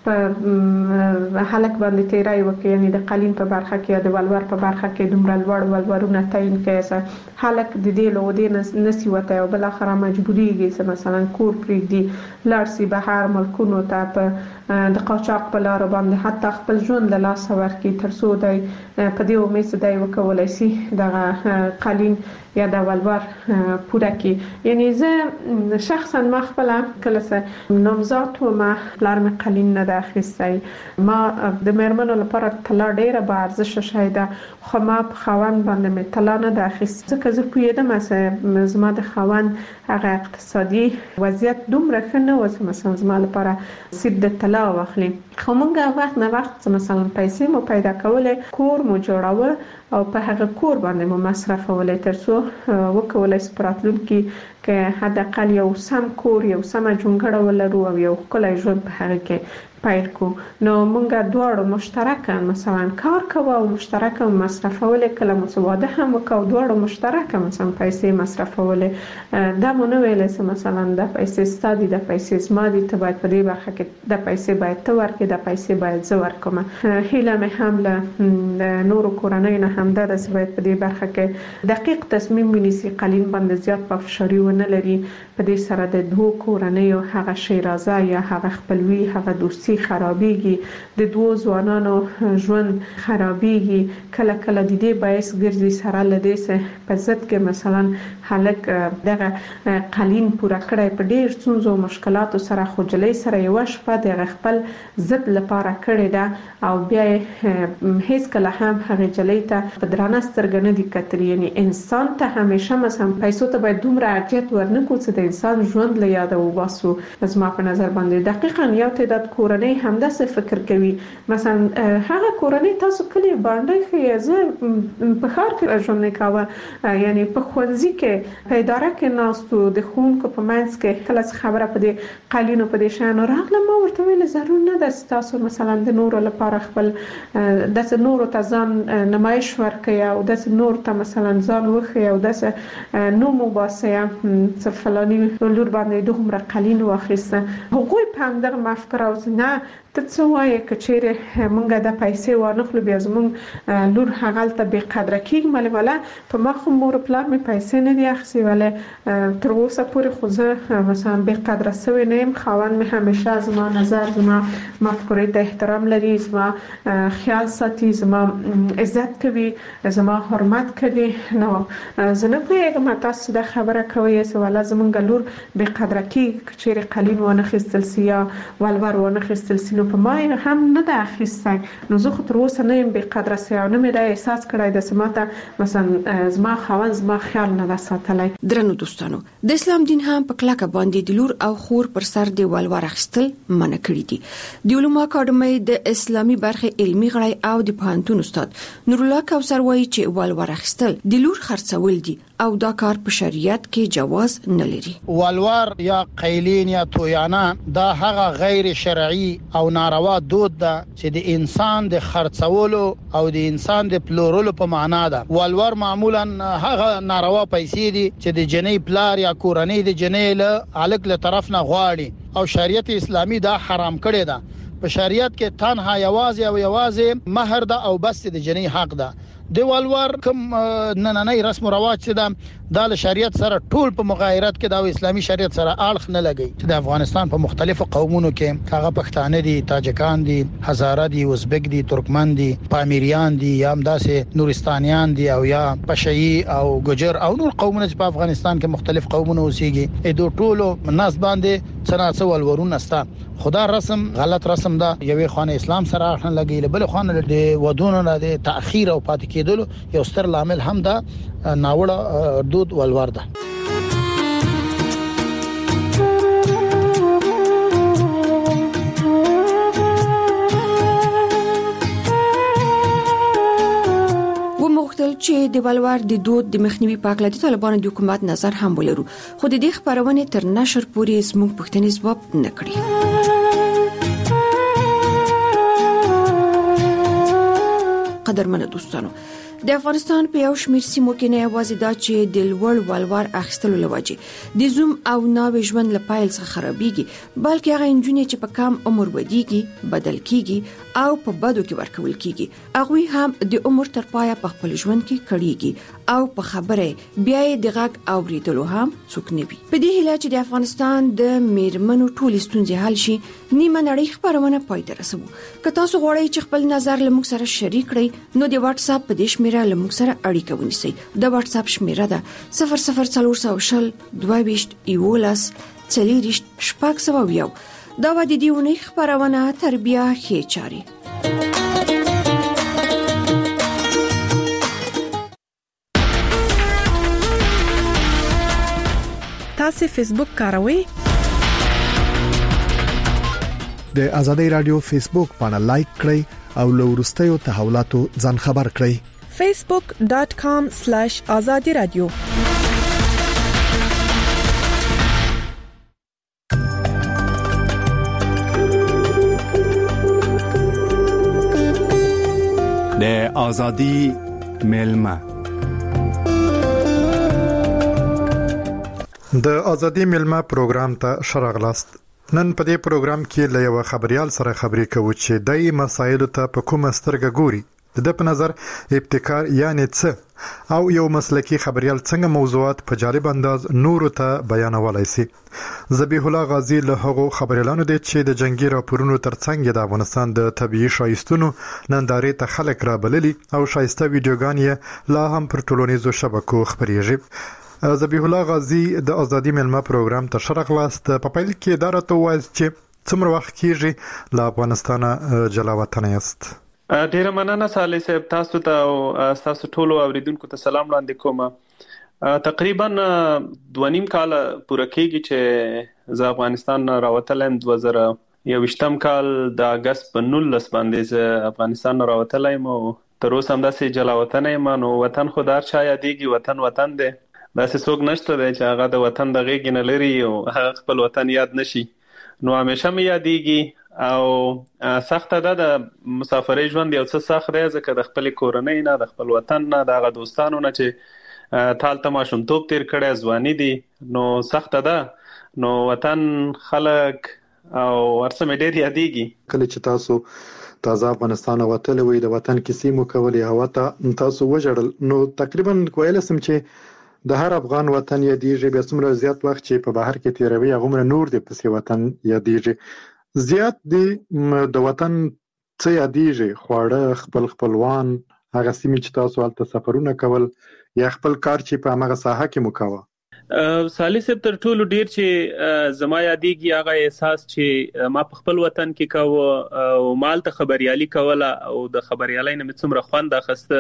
S9: په هلک باندې تیری وکړي، یعنی د قالین په برخه کې یا د ولور په برخه کې دومره لوړ ولورونه تعیین کړي، هلک د دې له ودې نسی وتی او بالاخره مجبوریږي چې مثلا کور پرېږدي، لاړ شي بهر ملکونو ته په د قاچاق په لارو باندې حتی خپل ژوند له لاسه ورکړي تر څو دی په دې امید چې دی وکولی شي دغه قالین یا د ولور پوره کړي. یعنی زه شخصا ما خپله کله چې نامزاد وم پلار مې قالین نه ده اخیستی، ما د مېرمنو لپاره طلا ډیره با ارزښت شای ده، خو ما په خاوند باندې مې طلا نه ده اخیستې، ځکه زه پوهېدم چې زما د خاوند هغه اقتصادي وضعیت دومره ښه نه و چې مثلا زما لپاره سیب د طلا واخلي. خو موږ وخت نه وخت مثلا پیسې مو پیدا کولې، کور مو جوړاوه او په هغه کور باندې مو مصرفولې تر څو وکولای شو راتلونکي که حداقل یو سم کور، یو سم جونګړه ولرو او یو ښکلی ژوند په هغه کې پیل کو. نو موږ دواړو مشترکاً مثلا کار کوو او مشترکاً مصرفولې، کله مو څه واده هم وکړو دواړو مشترکاً مثلا پیسې مصرفولې. دا مو نه ویلې چې مثلا د پیسې ستا دي، د پیسې زما دي، ته باید په دې برخه کې د پیسې باید ته ورکړې، د پیسې باید زه ورکړم. هیله مې هم له نورو کورنیو نه همدا ده چې باید په دې برخه کې دقیق تصمیم ونیسي، قالین باندې زیات پافشاري ونه لري. په دې سره د دوه کورنیو هغه شیرازه یا هغه خپلوي، هغه دوستي خرابېږي، د دوه ځوانانو ژوند خرابېږي. کله کله د دې باعث ګرځي سره لدې سه په ضد کې مثلا هلک دغه قالین پوره کړی په ډېر ستونزو او مشکلاتو سره، خو جلۍ سره یو شپه د خپل ضد لپاره کړی ده او بیا هیڅ کله هم هغه جلۍ ته په درانه سترګه نه دي کتلي. یعنی انسان ته همیشه مثلا پیسو ته باید دومره ارجحیت ورنکړو چې د انسان ژوند له یاده وباسو. زما په نظر باندې دقیقاً یو تعداد کورنۍ همداسې فکر کوي. مثلا هغه کورنۍ تاسو کلی باندې خې زه په ښار کې ژوند نه کاوه، یعنی په ښوونځي کې په اداره کې ناستو د ښوونکو په منځ کې کله خبره په دې قالینو په دې شانو راغله، ما ورته ویل ضرور نه ده تاسو مثلا د نورو لپاره خپل د نورو ته ځان نمایش ورکړئ او د نورو ته مثلا ځان وښیئ او د نوم وباسئ چې فلاني لور باندې دومره قالین واخیسته. هغوی په همدغه مفکوره اوس نه ته څه وایې که چیرې موږ د پیسې وانخلو بیا زموږ لور هغلته بې قدره کېږي. ماله په ما خو مور پلار مې پیسې نه دي اخیستې، ولې تر اوسه پورې خو زه مثلا بې قدره سوې نه یم. خاوند مې همیشه زما نظر، زما مفکورې ته احترام لري، زما خیال ساتي، زما عزت کوي، زما حرمت کوي. نو زه نه پوهېږم تاسو دا خبره کوئ چې والا زموږ لور بې قدره کېږي که چیرې قالین وانخیستل سي یا ولور وانخیستل سي. په ما هم نه ده اخیستی، نو زه خو تر اوسه نه یم بې قدره سوی او نه مې دا احساس کړی ده چې ماته مثلا زما خاوند زما خیال نه ده ساتلی.
S5: درنو دوستانو، د اسلام دین هم په کلکه باندې د لور او خور پر سر د ولور اخیستل منع کړي دي. د علومو اکاډمۍ د اسلامي برخې علمي غړی او د پوهنتون استاد نور الله کوثر وایي چې ولور اخیستل د لور خرڅول دي او دا کار په شریعت کې جواز نه لري.
S10: ولور یا قیلین یا تویانه دا هغه غیر شرعي او ناروا دود ده چې د انسان د خرڅولو او د انسان د پلورلو په معنا ده. ولور معمولا هغه ناروا پیسې دي چې د جنۍ پلار یا کورنۍ د جنۍ له الګ له طرف نه غواړي او شریعت اسلامي دا حرام کړی ده. په شریعت کې تنها یوازې مہر ده او بس د جنۍ حق ده. د ولور کوم نننۍ رسم او رواج چې ده د شریعت سره ټول په مغایرت کې د اسلامي شریعت سره اړخ نه لګي. چې د افغانستان په مختلفو قومونو کې هغه پښتانه دي، تاجکان دي، هزاره دي، ازبک دي، ترکمن دي، پامیریان دي، یا هم داسې نورستانیان دي او یا پشهي او ګجر او نور قومونه چې په افغانستان کې مختلف قومونه اوسېږي. دوی ټولو ناس باندې څنګه ولورونه ستا خدا رسم غلط رسم ده. یوې خانه اسلام سره اړه لګي، بل خانه د ودونو نه د تاخير او پاتې کېدلو یو ستر لامل هم ده ناوړه دود ولور ده.
S5: چې د ولور د دود د مخنیوي په اړه د طالبانو د حکومت نظر هم ولرو، خو د دې خبرونه تر نشر پورې زموږ پښتني ځواب نه کړی. قدرمن دوستانو، د افغانستان په یو شمېر سیمو کې نه یوازې دا چې د لوړ ولور اخیستلو لوجه د زوم او ناوې ژوند له پایل څخه خرابېږي، بلکې هغه انجونې چې په کم عمر ودیږي، بدل کیږي او په بدو کې ورکول کیږي، هغه هم د عمر تر پایه په خپل ژوند کې کړيږي او په خبره بیا د غږ اوریدلو هم څوک نه وي. په دې هیله چې د افغانستان د میرمنو ټول ستونزې حل شي، نیمه نړۍ خبرونه پای ته رسوو. که تاسو غواړئ چې خپل نظر له موږ سره شریک کړئ، نو د واتس اپ په دې شمیره له موږ سره اړیکه ونیسئ. د واتس اپ شمیره ده 004022114000. دا و د دې ونې خبرونه تربیه ښې چاري.
S11: تاسو فیسبوک کاروئ؟
S12: د آزادۍ رادیو فیسبوک باندې لایک کړئ او له وروستیو تحولاتو ځان خبر کړئ.
S11: facebook.com/azadi-radio
S13: د آزادۍ ملما.
S14: د آزادۍ ملما پروګرام ته شراغلاست. نن په دې پروګرام کې له یو خبريال سره خبرې کوو چې دای مسایلو ته په کومه سترګه ګوري. د په نظر ابتکار یعنی څه او یو مسلکی خبريال څنګه موضوعات په جالب انداز نورو ته بیانولای شي. ذبیح الله غازی له هغو خبريالانو دی چې د جنگي راپورونو ترڅنګ د افغانستان د طبيعي شایستونو نندارې ته خلک را بللي او شایسته ویډیوګان یې لا هم پر ټولنیزو شبکو خبريږي. ذبیح الله غازی د آزادۍ ملما پروګرام ته شراغلاست. په پیل کې دا راته وایي چې څومره وخت کېږي له افغانستان جلا وطن یاست؟
S15: ډیره مننه صالح صاحب، تاسو ته او تاسو ټول اوریدونکو ته سلام وړاندې کوم. تقریبا 2.5 کال پوره کېږي چې زه افغانستان راوتلم. 2021 کال د اگست په 19 باندې زه افغانستان راوتلم او تر اوسه هم داسې جلا وطن یم. نو وطن خو دار چا یادېږي، وطن دی، داسې څوک نشته دی چې هغه د وطن د غېږې نه لري او هغه خپل وطن یاد نشي. نو همیشه مې یادېږي او سخته ده د مسافرۍ ژوند یو څه سخت دی، ځکه د خپل کورنۍ نه، د خپل وطن نه، د هغه دوستانو نه چې تالته ماشومتوب تیر کړی، ځواني دی، نو سخته ده. نو وطن، خلک او ورڅ مې ډېر یادېږي.
S14: کله چې تاسو تازه افغانستان وتلی وئ، د وطن کیسې مو کولې، هوا ته تاسو وژړل، نو تقریبا ویلی سم چې د هر افغان وطن یادېږي. بیا څومره زیات وخت چې په بهر کې تیروي هغومره نور دې پسې وطن یادېږي. زیات دې د وطن څه یادېږي؟ خواړه، خپلوان، هغه سیمې چې تاسو هلته سفرونه کول یا خپل کار چې په همغه ساحه کې مو کاوه؟
S15: صالح صاحب، تر ټولو ډیر چې زما یادېږي هغه احساس چې ما په خپل وطن کې کاوه او مال ته خبريالي کوله او د خبريالۍ نه مې څومره خوند اخیسته.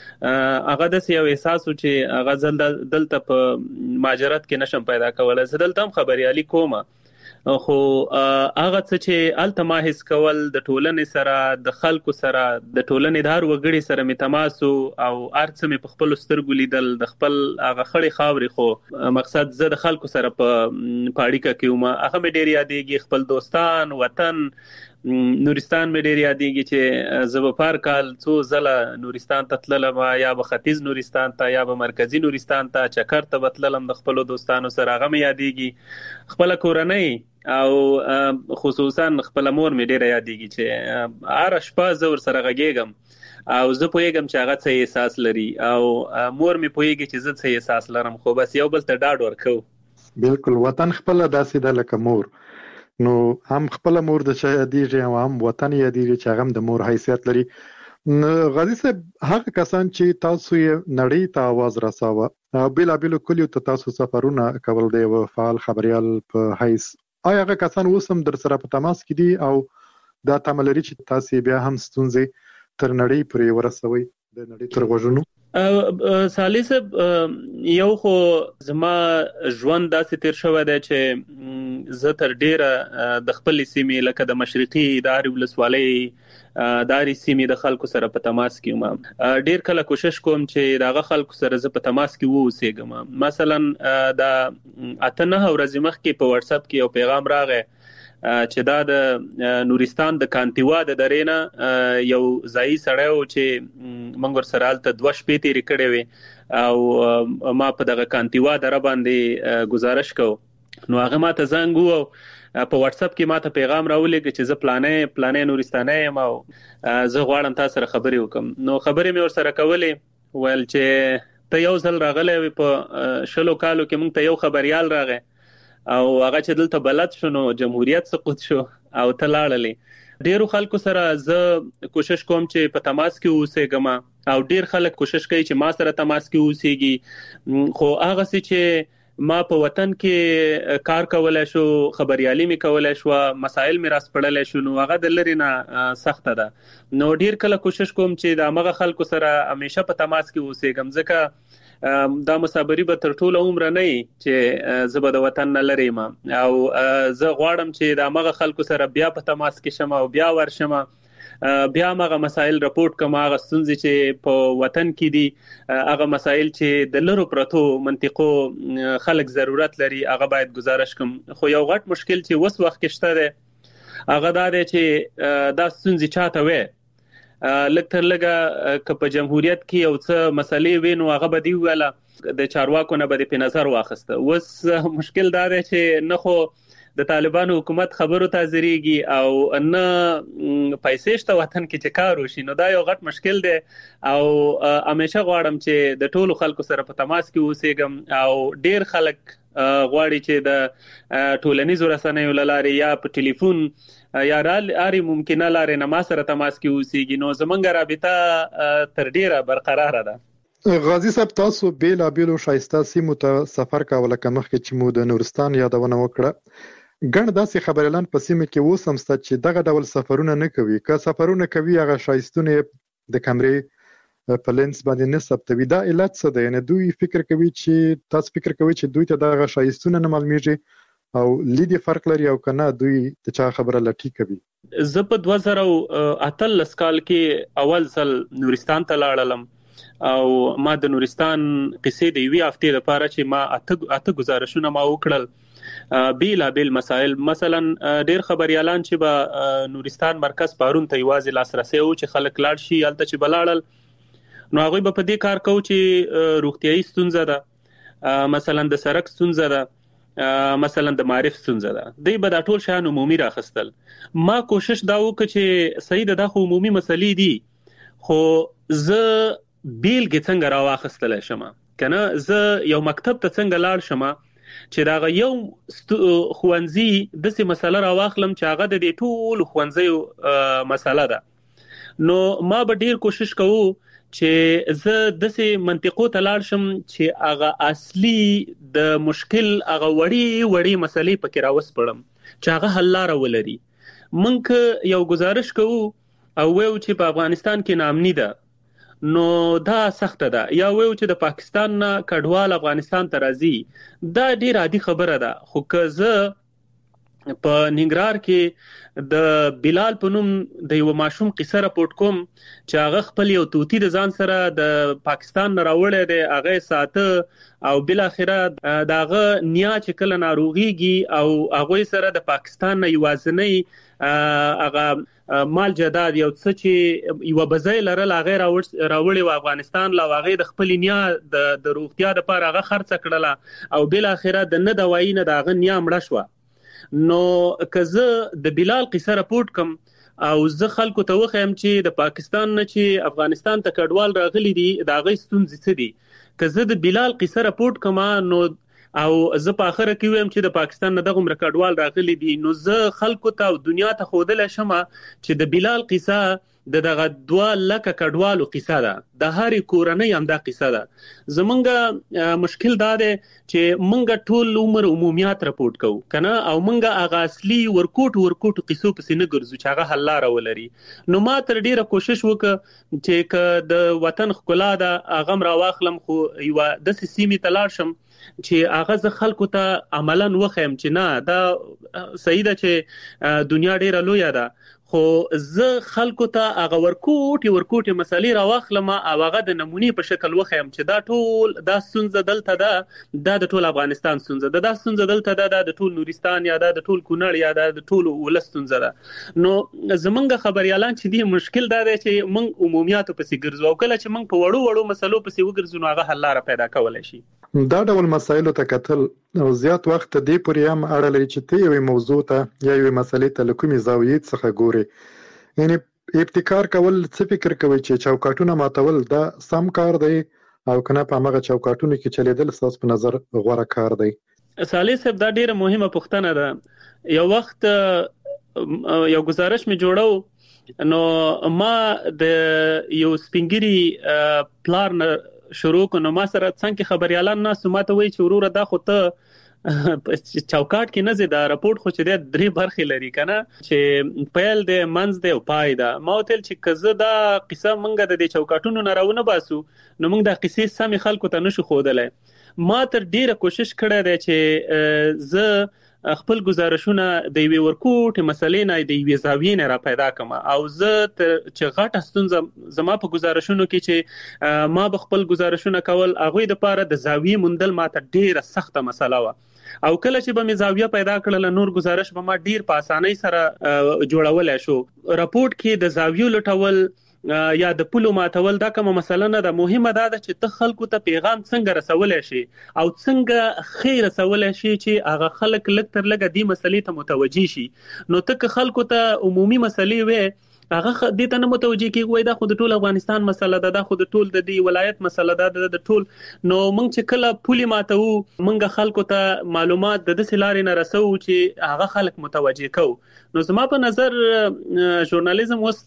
S15: هغه داسې یو احساس و چې هغه دلته په مهاجرت کې نشم پیدا کولی. زه دلته هم خبريالي کوم، خو هغه څه چې هلته ما حس کول د ټولنې سره، د خلکو سره، د ټولنې د هر وګړي سره مې تماس او هر څه مې په خپلو سترګو لیدل، د خپل هغه خړې خاورې، خو مقصد زه د خلکو سره په اړیکه کې وم. هغه مې ډېر یادېږي، خپل دوستان، وطن. نورستان مې ډېر یادېږي چې زه به په هر کال څو ځله نورستان ته تللم، یا به ختیځ نورستان ته یا به مرکزي نورستان ته چکر ته به تللم د خپلو دوستانو سره. هغه مې یادېږي. خپله کورنۍ او خصوصا خپل مور مې ډېره یادېږي چې هر شپه زه ورسره غږېږم او زه پوهېږم چې هغه څه احساس لري او مور مې پوهېږي چې زه څه احساس لرم، خو بس یو بل ته ډاډ ورکو.
S14: بالکل، وطن خپله داسې ده لکه مور. نو هم خپل مور د چا یادېږي او هم وطن یادېږي چې هغه هم د مور حیثیت لري. غازی صاحب، هغه کسان چې تاسو یې نړۍ ته आवाज رساوه، بیلابیلو کلیو ته تاسو سفرونه کول، د یو فعال خبريال په حیث، آیا هغه کسان اوس هم در سره په تماس کې دي او دا تمه لري چې تاسو بیا هم ستونزې تر نړۍ پورې ورسوي، د نړۍ تر غوږونو؟
S15: صالح صاحب، یو خو زما ژوند داسې تیر شوی دی چې زه تر ډیره د خپلې سیمې لکه د مشرقي داري ولسوالۍ داري سیمې د خلکو سره په تماس کې یم. ډیر کله کوشش کوم چې دغه خلکو سره زه په تماس کې واوسېږم. مثلا دا 8-9 ورځې مخکې په واتس اپ کې یو پیغام راغی چې دا د نورستان د کانتیوا د درېنه یو ځای سړی و چې موږ ورسره هلته 2 شپې تېرې کړې وې او ما په دغه کانتیوا دره باندې گزارش کو. نو هغه ما ته زنګ وو په واتس اپ کې ما ته پیغام راولېږه چې زه پلانې نورستانۍ یم او زه غواړم تاسو سره خبرې وکړم. نو خبرې مې ورسره کولې، ویل چې ته یو ځل راغلی وې په 20 کالو کې، موږ ته یو خبريال راغی او هغه چې دلته بلد شو نو جمهوریت سقوط شو او ته لاړلې. ډیرو خلکو سره زه کوشش کوم چې په تماس کې اوسېږم او ډیر خلک کوشش کوي چې ما سره تماس کې اوسېږي، خو هغه څه چې ما په وطن کې کار کولای شو، خبريالي می کولای شو، مسائل می راس پړلای شو، نو هغه د لری نه سخت ده. نو ډیر کله کوشش کوم چې د هغه خلکو سره همیشه په تماس کې اوسېږم، ځکه دا مسابري به تر ټولو عمر نه چې زه د وطن نه لري ما، او زه غواړم چې د هغه خلکو سره بیا په تماس کې شم او بیا ورشم، بیا هغه مسائل رپورټ کوم، هغه ستونزې چې په وطن کې دي، هغه مسائل چې د لرو پرتو منطقو خلک ضرورت لري، هغه باید گزارش کوم. خو یو غټ مشکل چې وس وخت کې شته ده هغه دا دی چې دا ستونزې چاته وي لږ تر لږه که په جمهوریت کې یو څه مسلې وي نو هغه به دی ویله د چارواکو نه به د په نظر واخسته. وس مشکل دا دی چې نه خو د طالبانو حکومت خبرو ته ځریږي او نه پیسې شته وطن کې چې کار وشي، نو دا یو غټ مشکل دی. او همیشه غواړم چې د ټولو خلکو سره په تماس کې اوسېږم، او ډیر خلک غواړي چې د ټولنیزو رسنیو لارې یا په ټلیفون یا لارې ممکنه لارې نه ما سره تماس کې اوسېږي، نو زمونږ رابطه تر ډیره برقراره ده.
S14: غازی صاحب، تاسو بیلابیلو شایسته سیمو ته سفر کاوه، لکه مخکې چې مو د نورستان یادونه وکړه. ګڼ داسې خبريالان په سیمه کې اوس هم شته چې دغه ډول سفرونه نه کوي، که سفرونه کوي هغه شایستونه د کیمرې په لینس باندې نه ثبتوي. دا علت څه ده؟ یعنی دوی فکر کوي چې تاسو فکر کوي چې دوی ته دغه شایستونه نه معلومیږي او لیدي فرق لري، او کنه دوی د چا خبره لټی کوي.
S15: زه په 2018 کال کې اول ځل نورستان ته لاړم او ما د نورستان قصې د یوې هفتې لپاره چې ما اته گزارشونه ما وکړل بیلابیل مسائل. مثلا ډیر خبريالان چې به نورستان مرکز پارون ته یوازې لاسرسي او چې خلک لاړ شي الته چې بلاړل، نو هغه به په دې کار کوي چې روغتيایي ستونزه ده، مثلا د سړک ستونزه ده، مثلا د معرف ستونزه ده، دوی به دا ټول شان عمومي راخستل. ما کوشش دا وکړ چې صحیح ده خو عمومي مسلې دي، خو زه بیلګې څنګه راواخستلای شم، کنه زه یو مکتب ته څنګه لاړ شم چې دا یو خوانزي د څه مسله راواخلم چې هغه د ټول خوانزیو مسله ده. نو ما به ډیر کوشش کوم چې زه د څه منطقو ته لاړ شم چې هغه اصلي د مشکل هغه وړي مسلې پکې راوسپړم چې هغه حل لاره ولري. مونږ یو گزارش کوو او وایو چې په افغانستان کې ناامني ده، نو دا سخت ده، یا وایو چې د پاکستان نه کډوال افغانستان ته راځي، دا ډیر عادي خبره ده. خو که زه په ننګرهار کې د بلال په نوم د یو ماشوم قصه راپورټ کوم چې هغه خپل یو توتی د ځان سره د پاکستان نه راوړی دی، هغه ساته او بل اخره داغه نیا چې کله ناروغيږي او هغه سره د پاکستان نه یوازنۍ هغه مال جداد یو څه چې یو بځای لرل هغه راوړي و افغانستان لا هغه د خپل نیا د روغتیا لپاره هغه خرڅ کړله او بل اخره د نه دوايي نه داغه نیا مړه شو. نو که زه د بلال قصه راپورټ کوم او زه خلکو ته وخم چې د پاکستان نه چې افغانستان ته کډوال راغلي دي دا غي ستونزې څه دي، که زه د بلال قصه راپورټ کوم نو او زه په اخر کې ویم چې د پاکستان نه دغه کډوال راغلي دي، نو زه خلکو ته او دنیا ته خودل شم چې د بلال قصه دغه 2 لک کډوالو قصه ده، د هر کورنۍ هم دا قصه ده. زمونږ مشکل دا دی چې مونږ ټول عمر عمومیات راپورټ کوو کنه، او مونږ هغه اصلي ورکوټ قصو پسې نه ګرځو چې هغه حل لاره ولري. نو ما تر ډیره کوشش وکړ چې ک د وطن خلا ده هغه را واخلم، خو یو د سیمې تلار شم چې هغه خلکو ته عملاً وخم چې نه دا صحیح ده چې دنیا ډیره لوی ده، خو زه خلکو ته هغه ورکوټ مسالې راواخلم او هغه د نمونې په شکل وخم چې دا ټول دا ستونزه دلته ده، دا د ټول افغانستان ستونزه ده، دا ستونزه دلته ده د ټول نورستان یا د ټول کونړ یا د ټول ولس ستونزه ده. نو زمونږ خبريالان چې دی مشکل دا دی چې مونږ عمومیاتو پسې ګرځو، او کله چې مونږ په وړو مسلو پسې وګرځو نو هغه حل لاره پیدا کولای شي.
S14: دا ډول مسایلو ته کتل او زیات وخت دې پورې هم اړه لري چې ته یو موضوع ته یا یو مسلې ته لکومي زاویې څخه ګوري. یعنی ابتکار کول څه فکر کوي چې چوکاټونه ماتول دا سم کار دی او کنه په هغه چوکاټونو کې چلیدل ستاسو په نظر غوړه کار دی؟
S15: صالح صاحب دا ډیره مهمه پوښتنه ده. یو وخت یو گزارش می جوړو، نو ما د یو سپینګری پلان شروع کونو ما سره څنګه خبريالان ناس ماته وای چې وروره دا خو ته چوکاټ کې نه زی دا راپورټ خو چې د 3 برخې لري کنه چې پیل د منځ د او پای دا ما تل چې کزه دا قصه مونږ د چوکاټونو نه راونه باسو نو مونږ د قصې سمې خلکو ته نشو خودلای ما تر ډیره کوشش کړې ده چې زه خپل گزارشونه د وی ورکوټ مسلې نه د وی زاویې نه را پیدا کم او زه چې غټه ستونزه زما په گزارشونو کې چې ما به خپل گزارشونه کول هغه د پاره د زاویې مندل ماته ډیره سخته مسله و او کله چې به می زاویه پیدا کړل نور گزارش به ما ډیر په اسانۍ سره جوړولای شو راپورټ کې د زاویو لټول یا د پلو ماتول دا کومه مسله نه ده مهمه ده چې ته خلکو ته پیغام څنګه رسولای شي او څنګه خیر رسولای شي چې هغه خلک لږ تر لږه دې مسلې ته متوجي شي نو ته خلکو ته عمومي مسلې وې هغه دې ته نه متوجي کیږي دا خو د ټول افغانستان مسله ده دا خو د ټول د دې ولایت مسله ده د ټول نو موږ چې کله پولي ماتو موږ خلکو ته معلومات د سلارې نه رسو چې هغه خلک متوجي کو نو زما په نظر ژورنالیزم اوس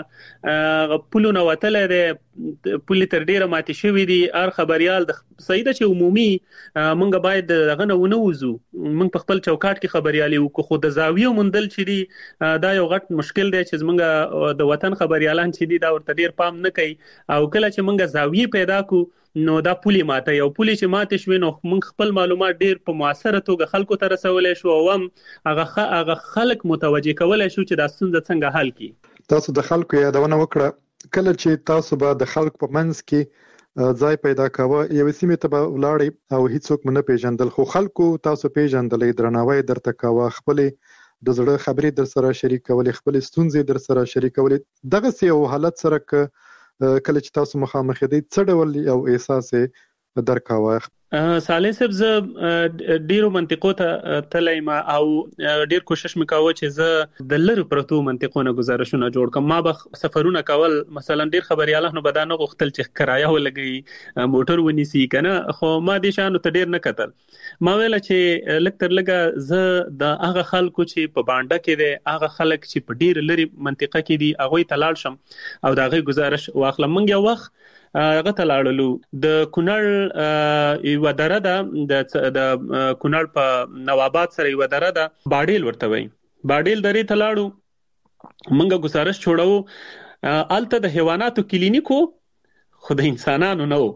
S15: دغه پولو نه وتلې ده پولي تر ډیره ماتي شوی دي هر خبريال د سیده چې عمومي موږ باید دغه نه ونوزو موږ په خپل چوکاټ کې خبريالي وکړو خو د زاویو مندل چې دي دا یو غټ مشکل دی چې موږ د وطن خبريالان چې دي دا ورته ډیر پام نه کوي او کله چې موږ زاویې پیدا کو نو دا پولي ماته یو پولي چې ماته شوي نو موږ خپل معلومات ډیر په موثره توګه خلکو ته رسولای شو او هغه خلک متوجي کولای شو چې دا ستونزه څنګه حل کړي
S14: تاسو د خلکو یادونه وکړه کله چې تاسو به د خلکو په منځ کې ځای پیدا کاوه یو سیمه ته ولاړی او هیڅوک نه پیژندل خو خلکو تاسو پیژندلې درناوی درته کاوه خپل د زړه خبرې در سره شریکولې خپل ستونزې در سره شریکولې دغه یو حالت سره کله چې تاسو مخامخ دي څه ډول یو احساس درکاوه
S15: صالح صاحب زه ډیرو منطقو ته تلای ما او ډیر کوشش وکاوه چې زه د لری پرتو منطقونو گزارشونه جوړ کم ما به سفرونه کول مثلا ډیر خبريالانو بدانه غختل چې کرایه ولګي موټر ونیسي کنه خو ما دې شانو ته ډیر نه کتل ما ویل چې لکتر لګه زه د هغه خلکو چې په باندې کې دي هغه خلک چې په ډیر لری منطقه کې دي هغه تلاړ شم او دا غي گزارش واخلم منګ یو وخت هغه تلاړلو د کونړ یو دره ده د کونړ په نواباد سره یو دره ده باډیل ورته وای باډیل درې تلاړو منګه گزارش چھوړو الته د حیواناتو کلینیکو خو د انسانانو نو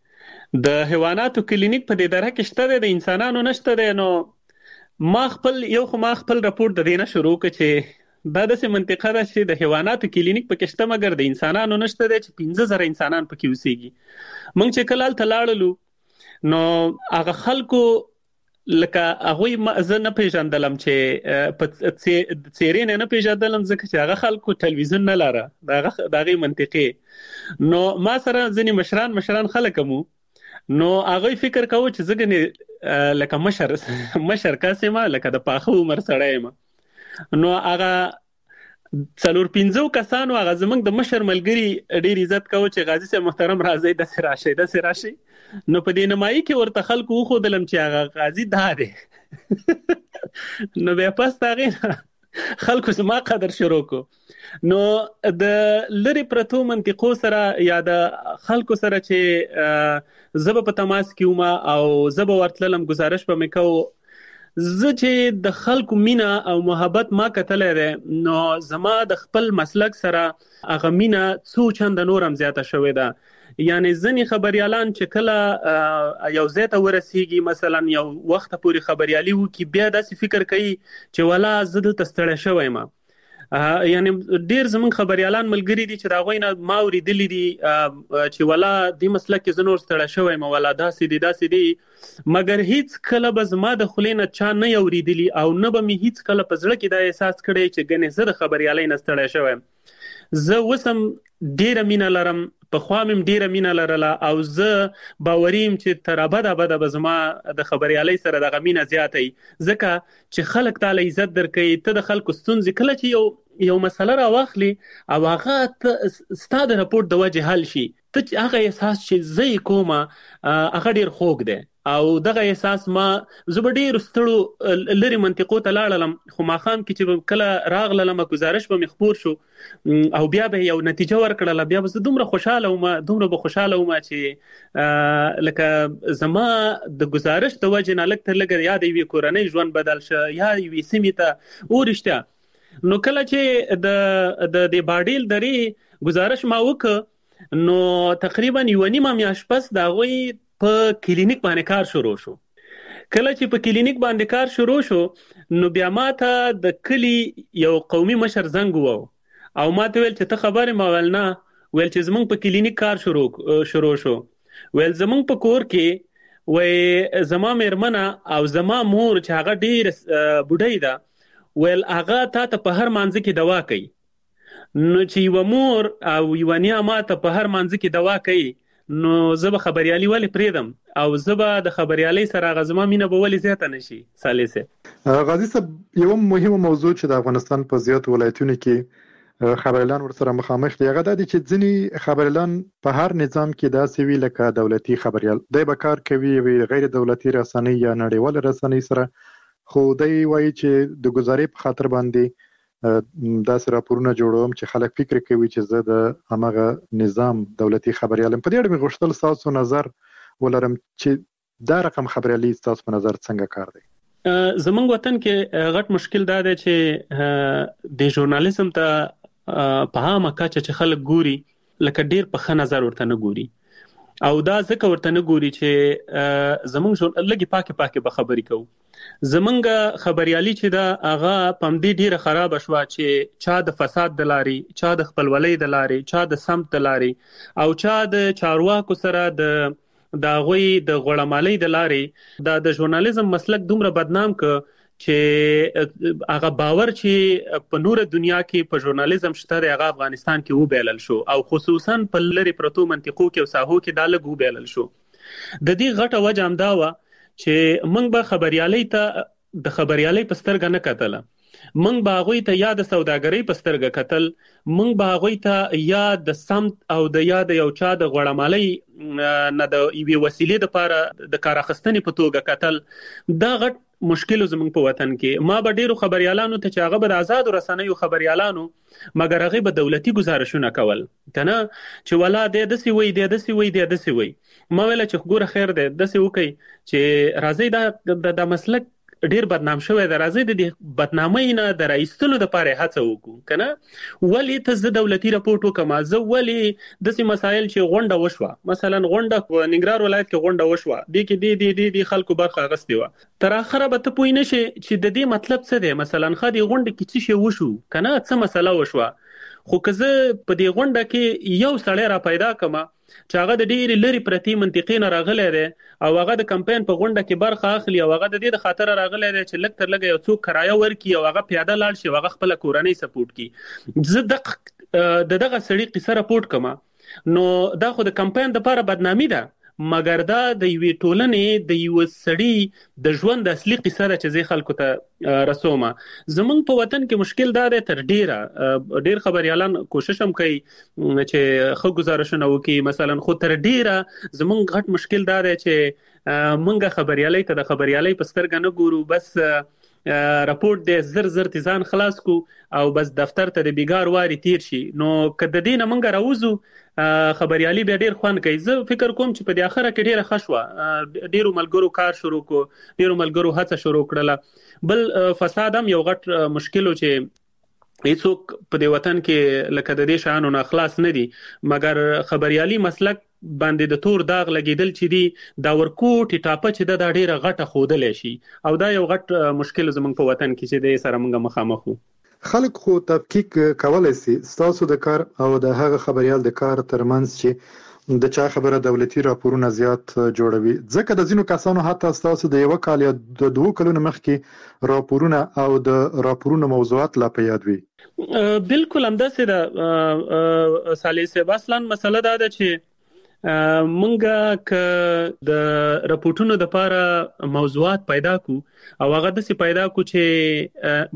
S15: د حیواناتو کلینیک په دې دره کې شته د انسانانو نشته ده نو ما خپل راپورټ د دینه شروع کړ چې دا د سه منطقه ده چې د حیواناتو کلینیک پکې شته مګر د انسانانو نشته ده چې 15000 انسانان پکې اوسېږي موږ چې کلال تلاړلو نو هغه خلکو لکه هغه زه نه پیژندلم چې په سیرین نه پیژندلم ځکه چې هغه خلکو ټلویزیون نه لاره دغه منطقه نو ما سره ځنی مشران خلک مو نو هغه فکر کاوه چې زګنه لکه مشر کاسمه لکه د پاخه عمر سړی ما نو هغه څلور 15 کسانو هغه زمنګ د مشر ملګری ډیر عزت کاوه چې غازی سه محترم راځي د سراشي نو په دې نمایي کې ورته خلکو خو دلم چې هغه غازی ده نو بیا پس تاغه خلکو سما قدر شروع کو نو د لری پرتو منطقو سره یا د خلکو سره چې زب په تماس کیوما او زب ورتلم گزارش په میکو زه چې د خلکو مینا او محبت ما کتلې ده نو زما د خپل مسلک سره هغه مینا څو چند نورم زیاته شوې ده یعنی ځنی خبريالان چې کله یو زیاته ورسیږي مثلا یو وخت پورې خبريالي وو کې بیا داسې فکر کوي چې ولا زه د تستړی شوم ما یعنی ډیر زمون خبريالان ملګری دي چې دا غوینه ما اوریدلې دي چې ولا د مسلک کې زنور ستړی شوم ولا داسې دي مګر هیڅ کله به زما د خلینه چا نه اوریدلی او نه به می هیڅ کله په زړه کې دا احساس کړی چې ګنې زه د خبريالۍ نه ستړی شوم زه وسم ډیره مینه لرم په خوامم ډیره مینه لرله او زه باوریم چې تر ابد به زما د خبريالۍ سره د غمینه زیاتې ځکه چې خلک تعالی عزت درکې ته د خلکو ستونزې کله چې یو یو مسله راواخلي او هغه ستاسو د راپورټ د وجه حل شي، ته هغه احساس چې زه کومه هغه ډیر خوږ دی او دغه احساس ما زه ډیر ستړو لري منطقو ته لاړم، خو ماخام کې چې کله راغلم گزارش به مخبور شو او بیا به یو نتیجه ورکړله، بیا به زه دومره خوشاله وم چې لکه زما د گزارش د وجه نه لږ تر لږه یا د یوې کورنۍ ژوند بدل شه یا یوې سیمې ته ورشته. نو کله چې د باډیل درې گزارش ما وکړ نو تقریبا یو نیمه میاشت پس د هغوی په کلینیک باندې کار شروع شو. کله چې په کلینیک باندې کار شروع شو نو بیا ما ته د کلی یو قومي مشر زنګ وو او ما ته ویل چې ته خبرې ما ویل نه، ویل چې زمونږ په کلینیک کار شروع شو، ویل زمونږ په کور کې وای زما میرمنه او زما مور چې هغه ډیر بوډۍ ده، ویل هغه ته په هر مانځ کې دوا کوي. نو چې یو مور او یو نیا ما ته په هر مانځ کې دوا کوي نو زه به خبريالي ولې پریدم او زه به د خبريالي سره غزما مینه به ولې زیاته نشي. سالسه
S14: غازی صاحب، یو مهمه موضوع چې د افغانستان په زیات ولایتونو کې خبريالان ورسره مخامخ دي هغه د چې ځینی خبريالان په هر نظام کې داسې وی لکه دولتي خبريال د بکار کوي وی غیر دولتي رسنۍ یا نړیوال رسنۍ سره، خو دوی وایي چې د گزارې په خاطر باندې داسې راپورونه جوړوم چې خلک فکر کوي چې زه د همغه نظام دولتي خبريالم. په دې اړه مې غوښتل تاسو نظر ولرم چې دا رقم خبريالي تاسو په نظر څنګه کار دی؟
S15: زمونږ وطن کې غټ مشکل دا دی چې د ژورنالیزم ته په هغه کچه چې خلک ګوري لکه ډیر په ښه نظر ورته نه ګوري او دا ځکه ورته نه ګوري چې زمونږ لږی پاکي به خبرې کوو. زمونږ خبريالي چې دا هغه پم دې ډیره خراب شوه چې چا د فساد د لاري، چا د خپلولۍ د لاري، چا د سمت د لاري او چا د چارواکو سره د غوي د غړمالۍ د لاري د ژورنالیزم مسلک دومره بدنام ک چې هغه باور چې په نور دنیا کې په ژورنالیزم شته د هغه افغانستان کې وبیلل شو او خصوصا په لری پروتو منطقو کې او ساحو کې دا لګ وبیلل شو. د دې غټه وجه هم دا و چې موږ به خبريالي ته د خبريالي په سترګه نه کتله، موږ به هغوی ته یا د سوداګرۍ په سترګه کتل، موږ به هغوی ته یا د سمت او د یا د یو چا د غړمالۍ نه د یوې وسیلې لپاره د کار اخیستنې په توګه کتل. دا غټ مشکل زموږ په وطن کې. ما به ډیرو خبريالانو ته چې هغه به د آزاد رسنیو خبريالانو مګر هغه به دولتي گزارشونه کول کنه چې ولا د دسی وی ما ویل چې ګوره خیر ده دسی وکي چې راځي د مسلک ډیر بدنام شوی د راځي د بدنامۍ نه د رئیستلو د پاره هڅه وکړو کنه. ولی ته ز دولتي راپورټ وکما زه ولی د سي مسایل چې غونډه وشوه، مثلا غونډه په ننګرهار ولایت کې غونډه وشوه د کې د خلکو برخه غستې و تر اخره به ته پوی نشي چې د دې مطلب څه دی. مثلا خدي غونډه کې څه شی وشو کنه څه مسله وشوه، خو که زه په دې غونډه کې یو سړی را پیدا کما چې هغه د ډېری لري پرتی منطقې نه راغلی دی او هغه د کمپاین په غونډه کې برخه اخلي او هغه د دې د خاطر راغلی دی چې لږ تر لږه یو څوک کرایه ورکړي او هغه پیاده لاړ شي او هغه خپل کورنۍ سپورټ کړي، زه دغه سړي قصه راپورټ کما نو دا خو د کمپاین لپاره بدنامي ده، مګر دا د یوې ټولنې د یو سړي د ژوند اصلي قصه ده چې زه خلکو ته رسومه. زمونږ په وطن کې مشکل دا دی تر ډیر خبريالان کوشش هم کوي چې خو گزارشونه وکړي مثلا، خو تر ډیره زمونږ غټ مشکل دا دی چې مونږه خبريالي ته د خبريالي په سترګه نه ګورو، بس راپورټ د زر تیزان خلاص کو او بس دفتر ته د بیګار واري تیر شي. نو کله دینه مونږ راوځو خبريالي به ډیر خوان کوي. زه فکر کوم چې په دې اخره کې ډیره خشوه ډیرو ملګرو کار شروع کو، ډیرو ملګرو هڅه شروع کړله. بل فساد هم یو غټ مشکل چې هیڅوک په دې وطن کې لکه د دې شانو نه خلاص نه دي، مګر خبريالي مسلک باندې د تور داغ لګیدل چې دی دا ورکوټی ټاپه چې دا ډیره غټه خودلې شي او دا یو غټ مشکل زموږ په وطن کې چې د سره موږ مخامخ وو.
S14: خلک خو تفکیک کولای شي تاسو د کار او د هغه خبريال د کار ترمنځ چې د چا خبره دولتي راپورونه زیات جوړوي، ځکه د ځینو کسانو حتی تاسو د یو کال یا د 2 کلونو مخکې راپورونه او د راپورونو موضوعات لا په یاد وي.
S15: بالکل همداسې ده سالسه. اصلا مسله دا ده چې مونږه ک د راپورټونو د لپاره موضوعات پیدا کو او هغه د څه پیدا کو چې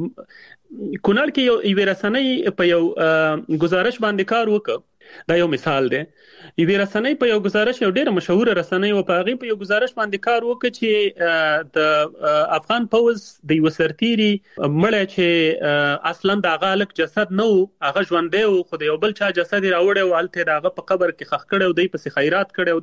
S15: کونړ کې یو رسنۍ په یو گزارش باندې کار وکړ. دا یو مثال دی. یو رسنۍ په یو گزارش یو ډېر مشهور رسنۍ او په هغه په یو گزارش باندې کار وکړ چې د افغان پوز د یو سرتيري مړ چې اصلا د غالک جسد نو هغه ژوندې او خو د یو بل چا جسد راوړی او الته دغه په قبر کې خخ کړي او دی په خیرات کړي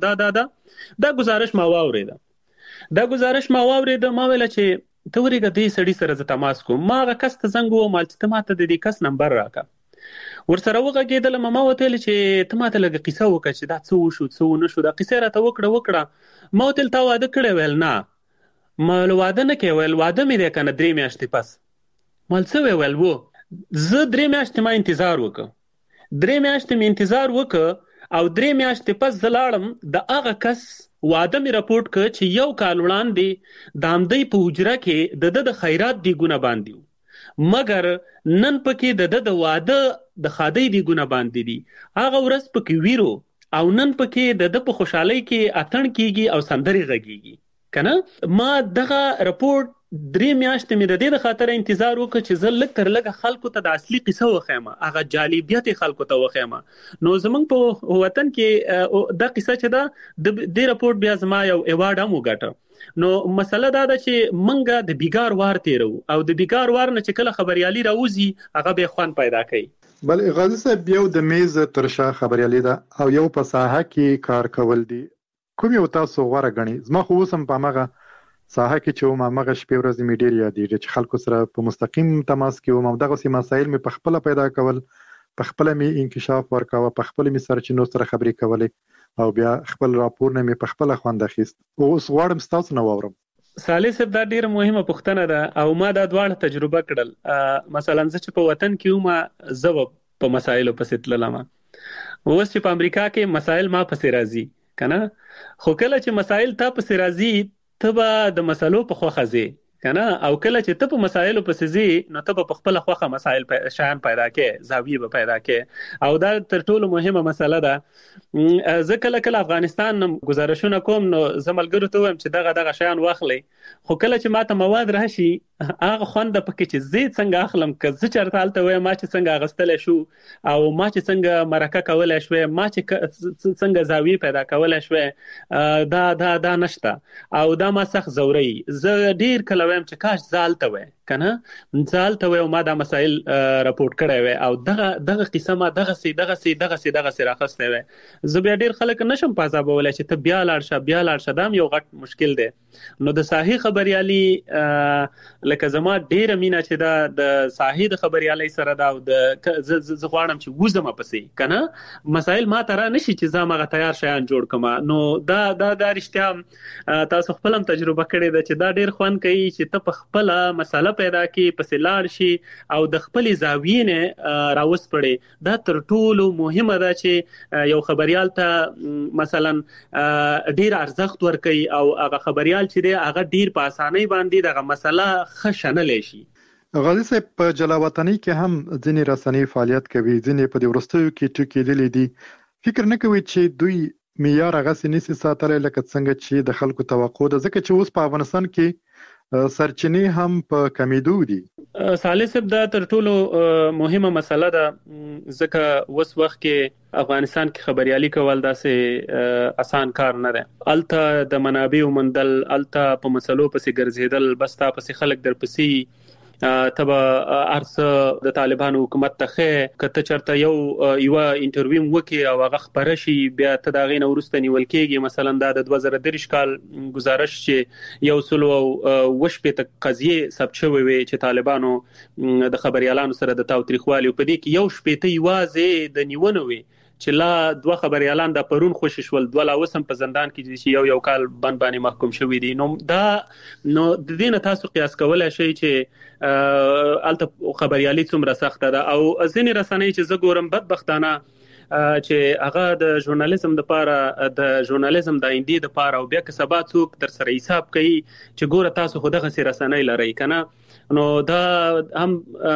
S15: او دا گزارش ما واورید. دا گزارش ما واورید ما ویل چې توريګه دې سړي سره ز تماس کوم. ما هغه کس ته زنګ و مال چې ماته د دې کس نمبر راکا ورسره وغږېدل. ما وتل چې ته ماته لږه قصه وکړه چې دا څه وشو څه نشو. دا قصه راته وکړه ما وتل تا واده کړی ویل نه ما واده نه کوي ویل واده مې دی کنه 3 میاشتې پس مال څه ویل وو زه 3 میاشتې ما انتظار وکړ 3 میاشتې مې انتظار وکړ او 3 میاشتې پس زلاړم د هغه کس واده مې راپورټ کړ چې یو کال وړاندې د همدې په حجره کې د خیرات دی ګونه باندې مګر نن پکې د واده د خادي دی ګونه باندې دي. هغه ورځ پکې ویرو او نن پکې د په خوشحالي کې اتن کیږي او سندري غږیږي کنه. ما دغه راپورټ 3 میاشتې مې د دې د خاطر انتظار وکړ چې زه لږ تر لږه خلکو ته د اصلي قصه وخیم هغه جالبیت خلکو ته وخیم. نو زمونږ په وطن کې د قصه چې دا د دې راپورټ بیا زما یو ایوارډ هم وګټه. نو مسله دا ده چې منګه د بیګار وار تیرو او د بیګار وار نه چې کله خبريالي راوځي هغه به خوان پیدا کوي.
S14: بل غازی صاحب یو د میز ترشا خبريالي ده او یو په ساحه کې کار کول دي. کوم یو تاسو غوړه غني؟ زما خو وسم په ماغه ساحه کې چې ما مغه شپې ورځې می ډیر یادېږي چې خلکو سره په مستقیم تماس کې وم دغه سي مسایل می په خپل پیدا کول په خپل می انکشاف ورکاوه په خپل می سرچینو سره خبرې کولې او بیا خپل راپور نه می په خپل خوند اخیست. اوس غواړم تاسو نو واورم.
S15: صالح صاحب دا ډیره مهمه پوښتنه ده او ما دا دواړه تجربه کړل. مثلا زه چې په وطن کې وم زه په مسایلو پسې تللم اوس چې په امریکا کې مسایل ما پسې راځي کنه. خو کله چې مسایل تا پسې راځي ته به د مسلو په خوخه زی کنه او کله چې ته په مسایلو پسې زی نو ته په خپل خوخه مسایل شان پیدا کې زاویه به پیدا کې او دا تر ټولو مهمه مسله ده. زه کله افغانستان گزارشونه کوم نو زملګرو ته وایم چې دغه شان واخلي خو کله چې ماته مواد راشي هغه خوند پکې چې زی څنګه اخلم که زه چرته الته وایم ما چې څنګه غستل شو او ما چې څنګه مرکه کولای شو ما چې څنګه زاویه پیدا کولای شو دا نشته او دا ما سخت زوري. زه ډیر کله وایم چې کاش زالته وای کنه زالته وای او ما دا مسائل راپورټ کړی وای او دغه قصه ما دغه سي راخسته وای. زه بیا ډیر خلک نشم پازابولای چې ته بیا لاړ شه دا یو غټ مشکل دی. نو د صحیح خبريالي لکه زما ډیر مینا چې دا د صحیح د خبريالي سره دا د زغوانم چې وزم پسې کنه مسائل ما ترا نشي چې زما غ تیار شیان جوړ کما. نو دا رښتیا تاسو خپل هم تجربه کړې ده چې دا ډیر خوان کوي چې ته په خپل مسله پیدا کې پسې لاړ شي او د خپل زاویې نه راوس پړې. دا تر ټولو مهمه ده چې یو خبريال ته مثلا ډیر ارزښت ورکړي او هغه خبريال چې دی هغه ډیر په اسانۍ باندې دغه مسله خښنلې شي.
S14: غازی صاحب په جلاوطنۍ کې هم ځینې رسنۍ فعالیت کوي ځینې په دې ورستیو کې ټکېدلې دي. فکر نه کوي چې دوی معیار هغه سنسي ساتل لکه څنګه چې د خلکو توقع ده ځکه چې اوس په افغانستان کې سرچینې هم په کمیدو دي.
S15: صالح صاحب دا تر ټولو مهمه مسله ده ځکه اوس وخت کې افغانستان کې خبريالي کول داسې آسان کار نه ده. الته د منابع ومندل الته په مسلو پسې ګرځیدل بس تا پسې خلک در پسې تبا ارسه د طالبانو حکومت ته کته چرته یو انټرویو وکي او هغه خبره شي بیا ته دا غینه ورسته نیول کېږي. مثلا دا د 2023 کال گزارش چې یو سلو وشپې ته قضیه ثبت شوی وي چې طالبانو د خبريالانو سره د تاوتریخوالي په دې کې یو شپې ته یوازې د نیونه وي چې لا 2 خبريالان د پرون خوشی شول 2 لا وسم په زندان کې چې یو کال باندې محکوم شوی دي. نو د دې نه تاسو قیاس کولای شئ چې الته خبريالي څومره سخت ده او ځینې رسنۍ چې زه ګورم بدبختانه چې هغه د ژورنالیزم د آینده د پاره او بیا که سبا څوک تر سره حساب کوي چې ګوره تاسو خو دغه سي رسنۍ لري کنه نو دا هم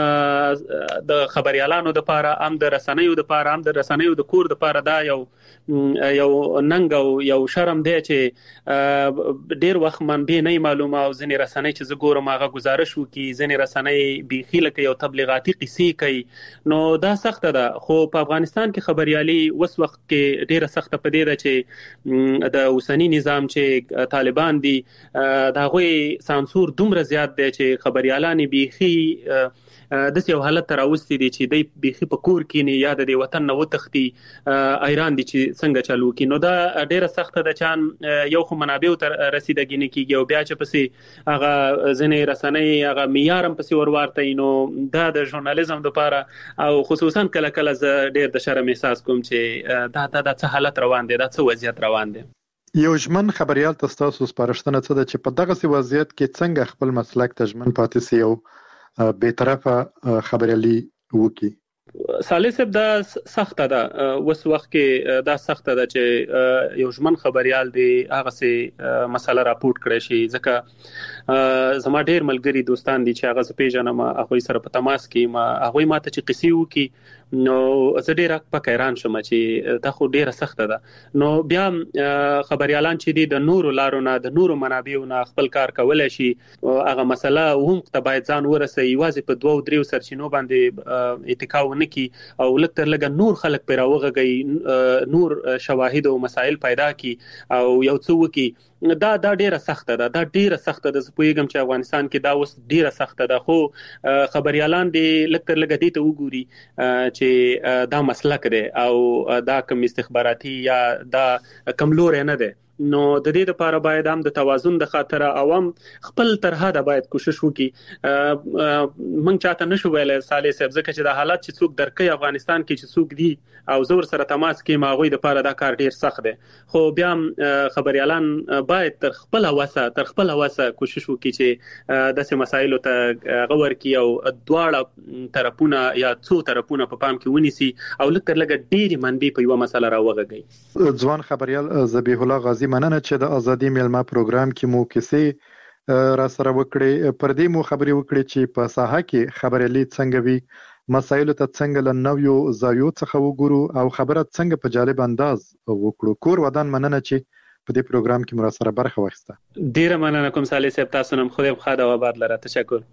S15: د خبريالانو د لپاره هم د رسنیو د لپاره هم د رسنیو د کور د لپاره دا یو ننګ او یو شرم دی چې ډیر وخت منبع نه معلومه او ځنې رسنۍ چې زګورم هغه گزارش وکي ځنې رسنۍ بيخي لکه یو تبلیغاتي قصې کوي نو دا سخت ده خو په افغانستان کې خبريالي وس وخت کې ډیره سخت پدې ده چې د اوسنی نظام چې طالبان دي دا غوي سانسور دومره زیات دی چې خبريالان بيخي د یو حالت راوستي دي چې د بيخي په کور کې نه یاد دي وطن نو تختی ایران دي چې څنګه چالو کی نو دا ډیره سخت ده چې یو خو منابع تر رسیدګی نه کیږي او بیا چې پسې هغه ځنې رسنۍ هغه معیارم پسې ورورته نو دا د ژورنالیزم لپاره او خصوصا کله کله ز ډیر د شرم احساس کوم چې دا څه حالت روان دي دا څه وضعیت روان دي
S14: یو ژمن خبريال تاسو سپارښتنه څه ده چې په دغه سی وضعیت کې څنګه خپل مسلک ته ژمن پاتې سي او به طرفه خبريالي وکي
S15: صالح صاحب دا سخت ده وس وخت کې دا سخت ده چې یو ژمن خبريال دی هغه سي مسله راپورټ کړی شي ځکه زما ډیر ملګری دوستان دي چې هغه ز پیژنم هغه سره په تماس کې ما هغه ماته چې قصې وکي نو زه ډیر په حیران شوم چې دا خو ډیره سخت ده نو بیا خبريالان چې دي د نورو لارو نه د نورو منابعو نه خپل کار کولای شي هغه مسله هم ته باید ځان ورسي یوازې په 2-3 سرچینو باندې اتکا ونه کی او لکه لګ نور خلک پیراوغږي نور شواهد او مسائل پیدا کی او یو څه وکي دا ډیره سخت ده دا ډیره سخت ده زه پوهیږم چې افغانستان کې دا اوس ډیره سخت ده خو خبريالان دي لکه لګ دي ته وګوري چې دا مسلک دی او دا کوم استخباراتي یا دا کملور نه دی نو د دې لپاره باید هم د توازن د خاطر عوام خپل ترها د باید کوشش وکړي مونږ چاته نشو ویلای صالح صاحب ځکه چې د حالات چې څوک درکې افغانستان کې چې څوک دي او زور سره تماس کې ماغوي د لپاره دا کار ډیر سخت دی خو بیا خبريالان باید تر خپل هواسه کوشش وکړي چې داسې مسایلو ته غور کی او دواړه طرفونه یا څو طرفونه په پام کې ونیسي او لکه ډیر منبع په یو مسله راوغږي
S14: ځوان خبريال ذبیح الله غازی مننه چې د ازادي میلمه پروګرام کې مو کیسې را سره وکړې پر دې مو خبرې وکړې چې په ساحه کې خبريالي څنګه وي مسایل ته څنګه لنویو زاویو څخه وګورو او خبره څنګه په جالب انداز وکړو کور ودان مننه چې په دې پروګرام کې مو سره برخه واخیسته
S15: ډیره مننه کوم صالح صاحب تاسو نن خو دې خاطر او آباد لره تشکر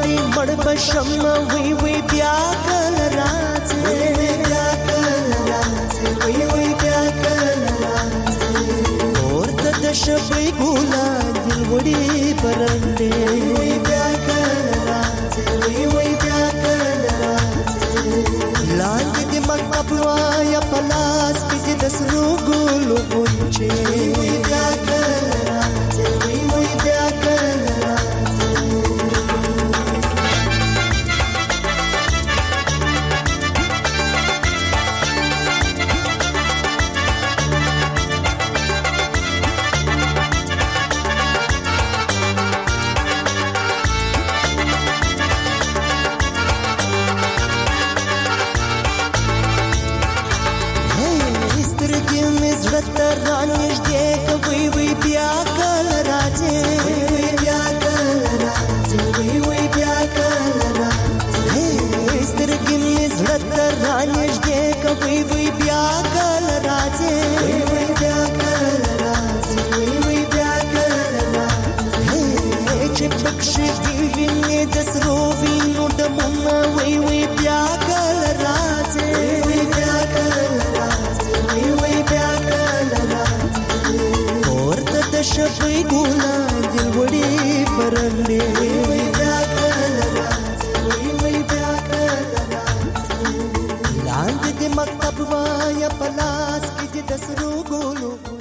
S16: وای مړ بشم وای وای بیا کله راځي بیا کله راځي وای وای بیا کله راځي ورته د شپې ګولا دل وړي پرندې وای بیا کله راځي وای وای بیا کله راځي لاندې د مکتب وایا پلاس کې د سرو ګلو غونچې وای بیا کله راځي وای وای بیا کله شپې ګولا دل وړي پرندې وای بیا کله راځي وای بیا کله راځي لاندې د مکتب وایا پلاس کې د سرو ګلو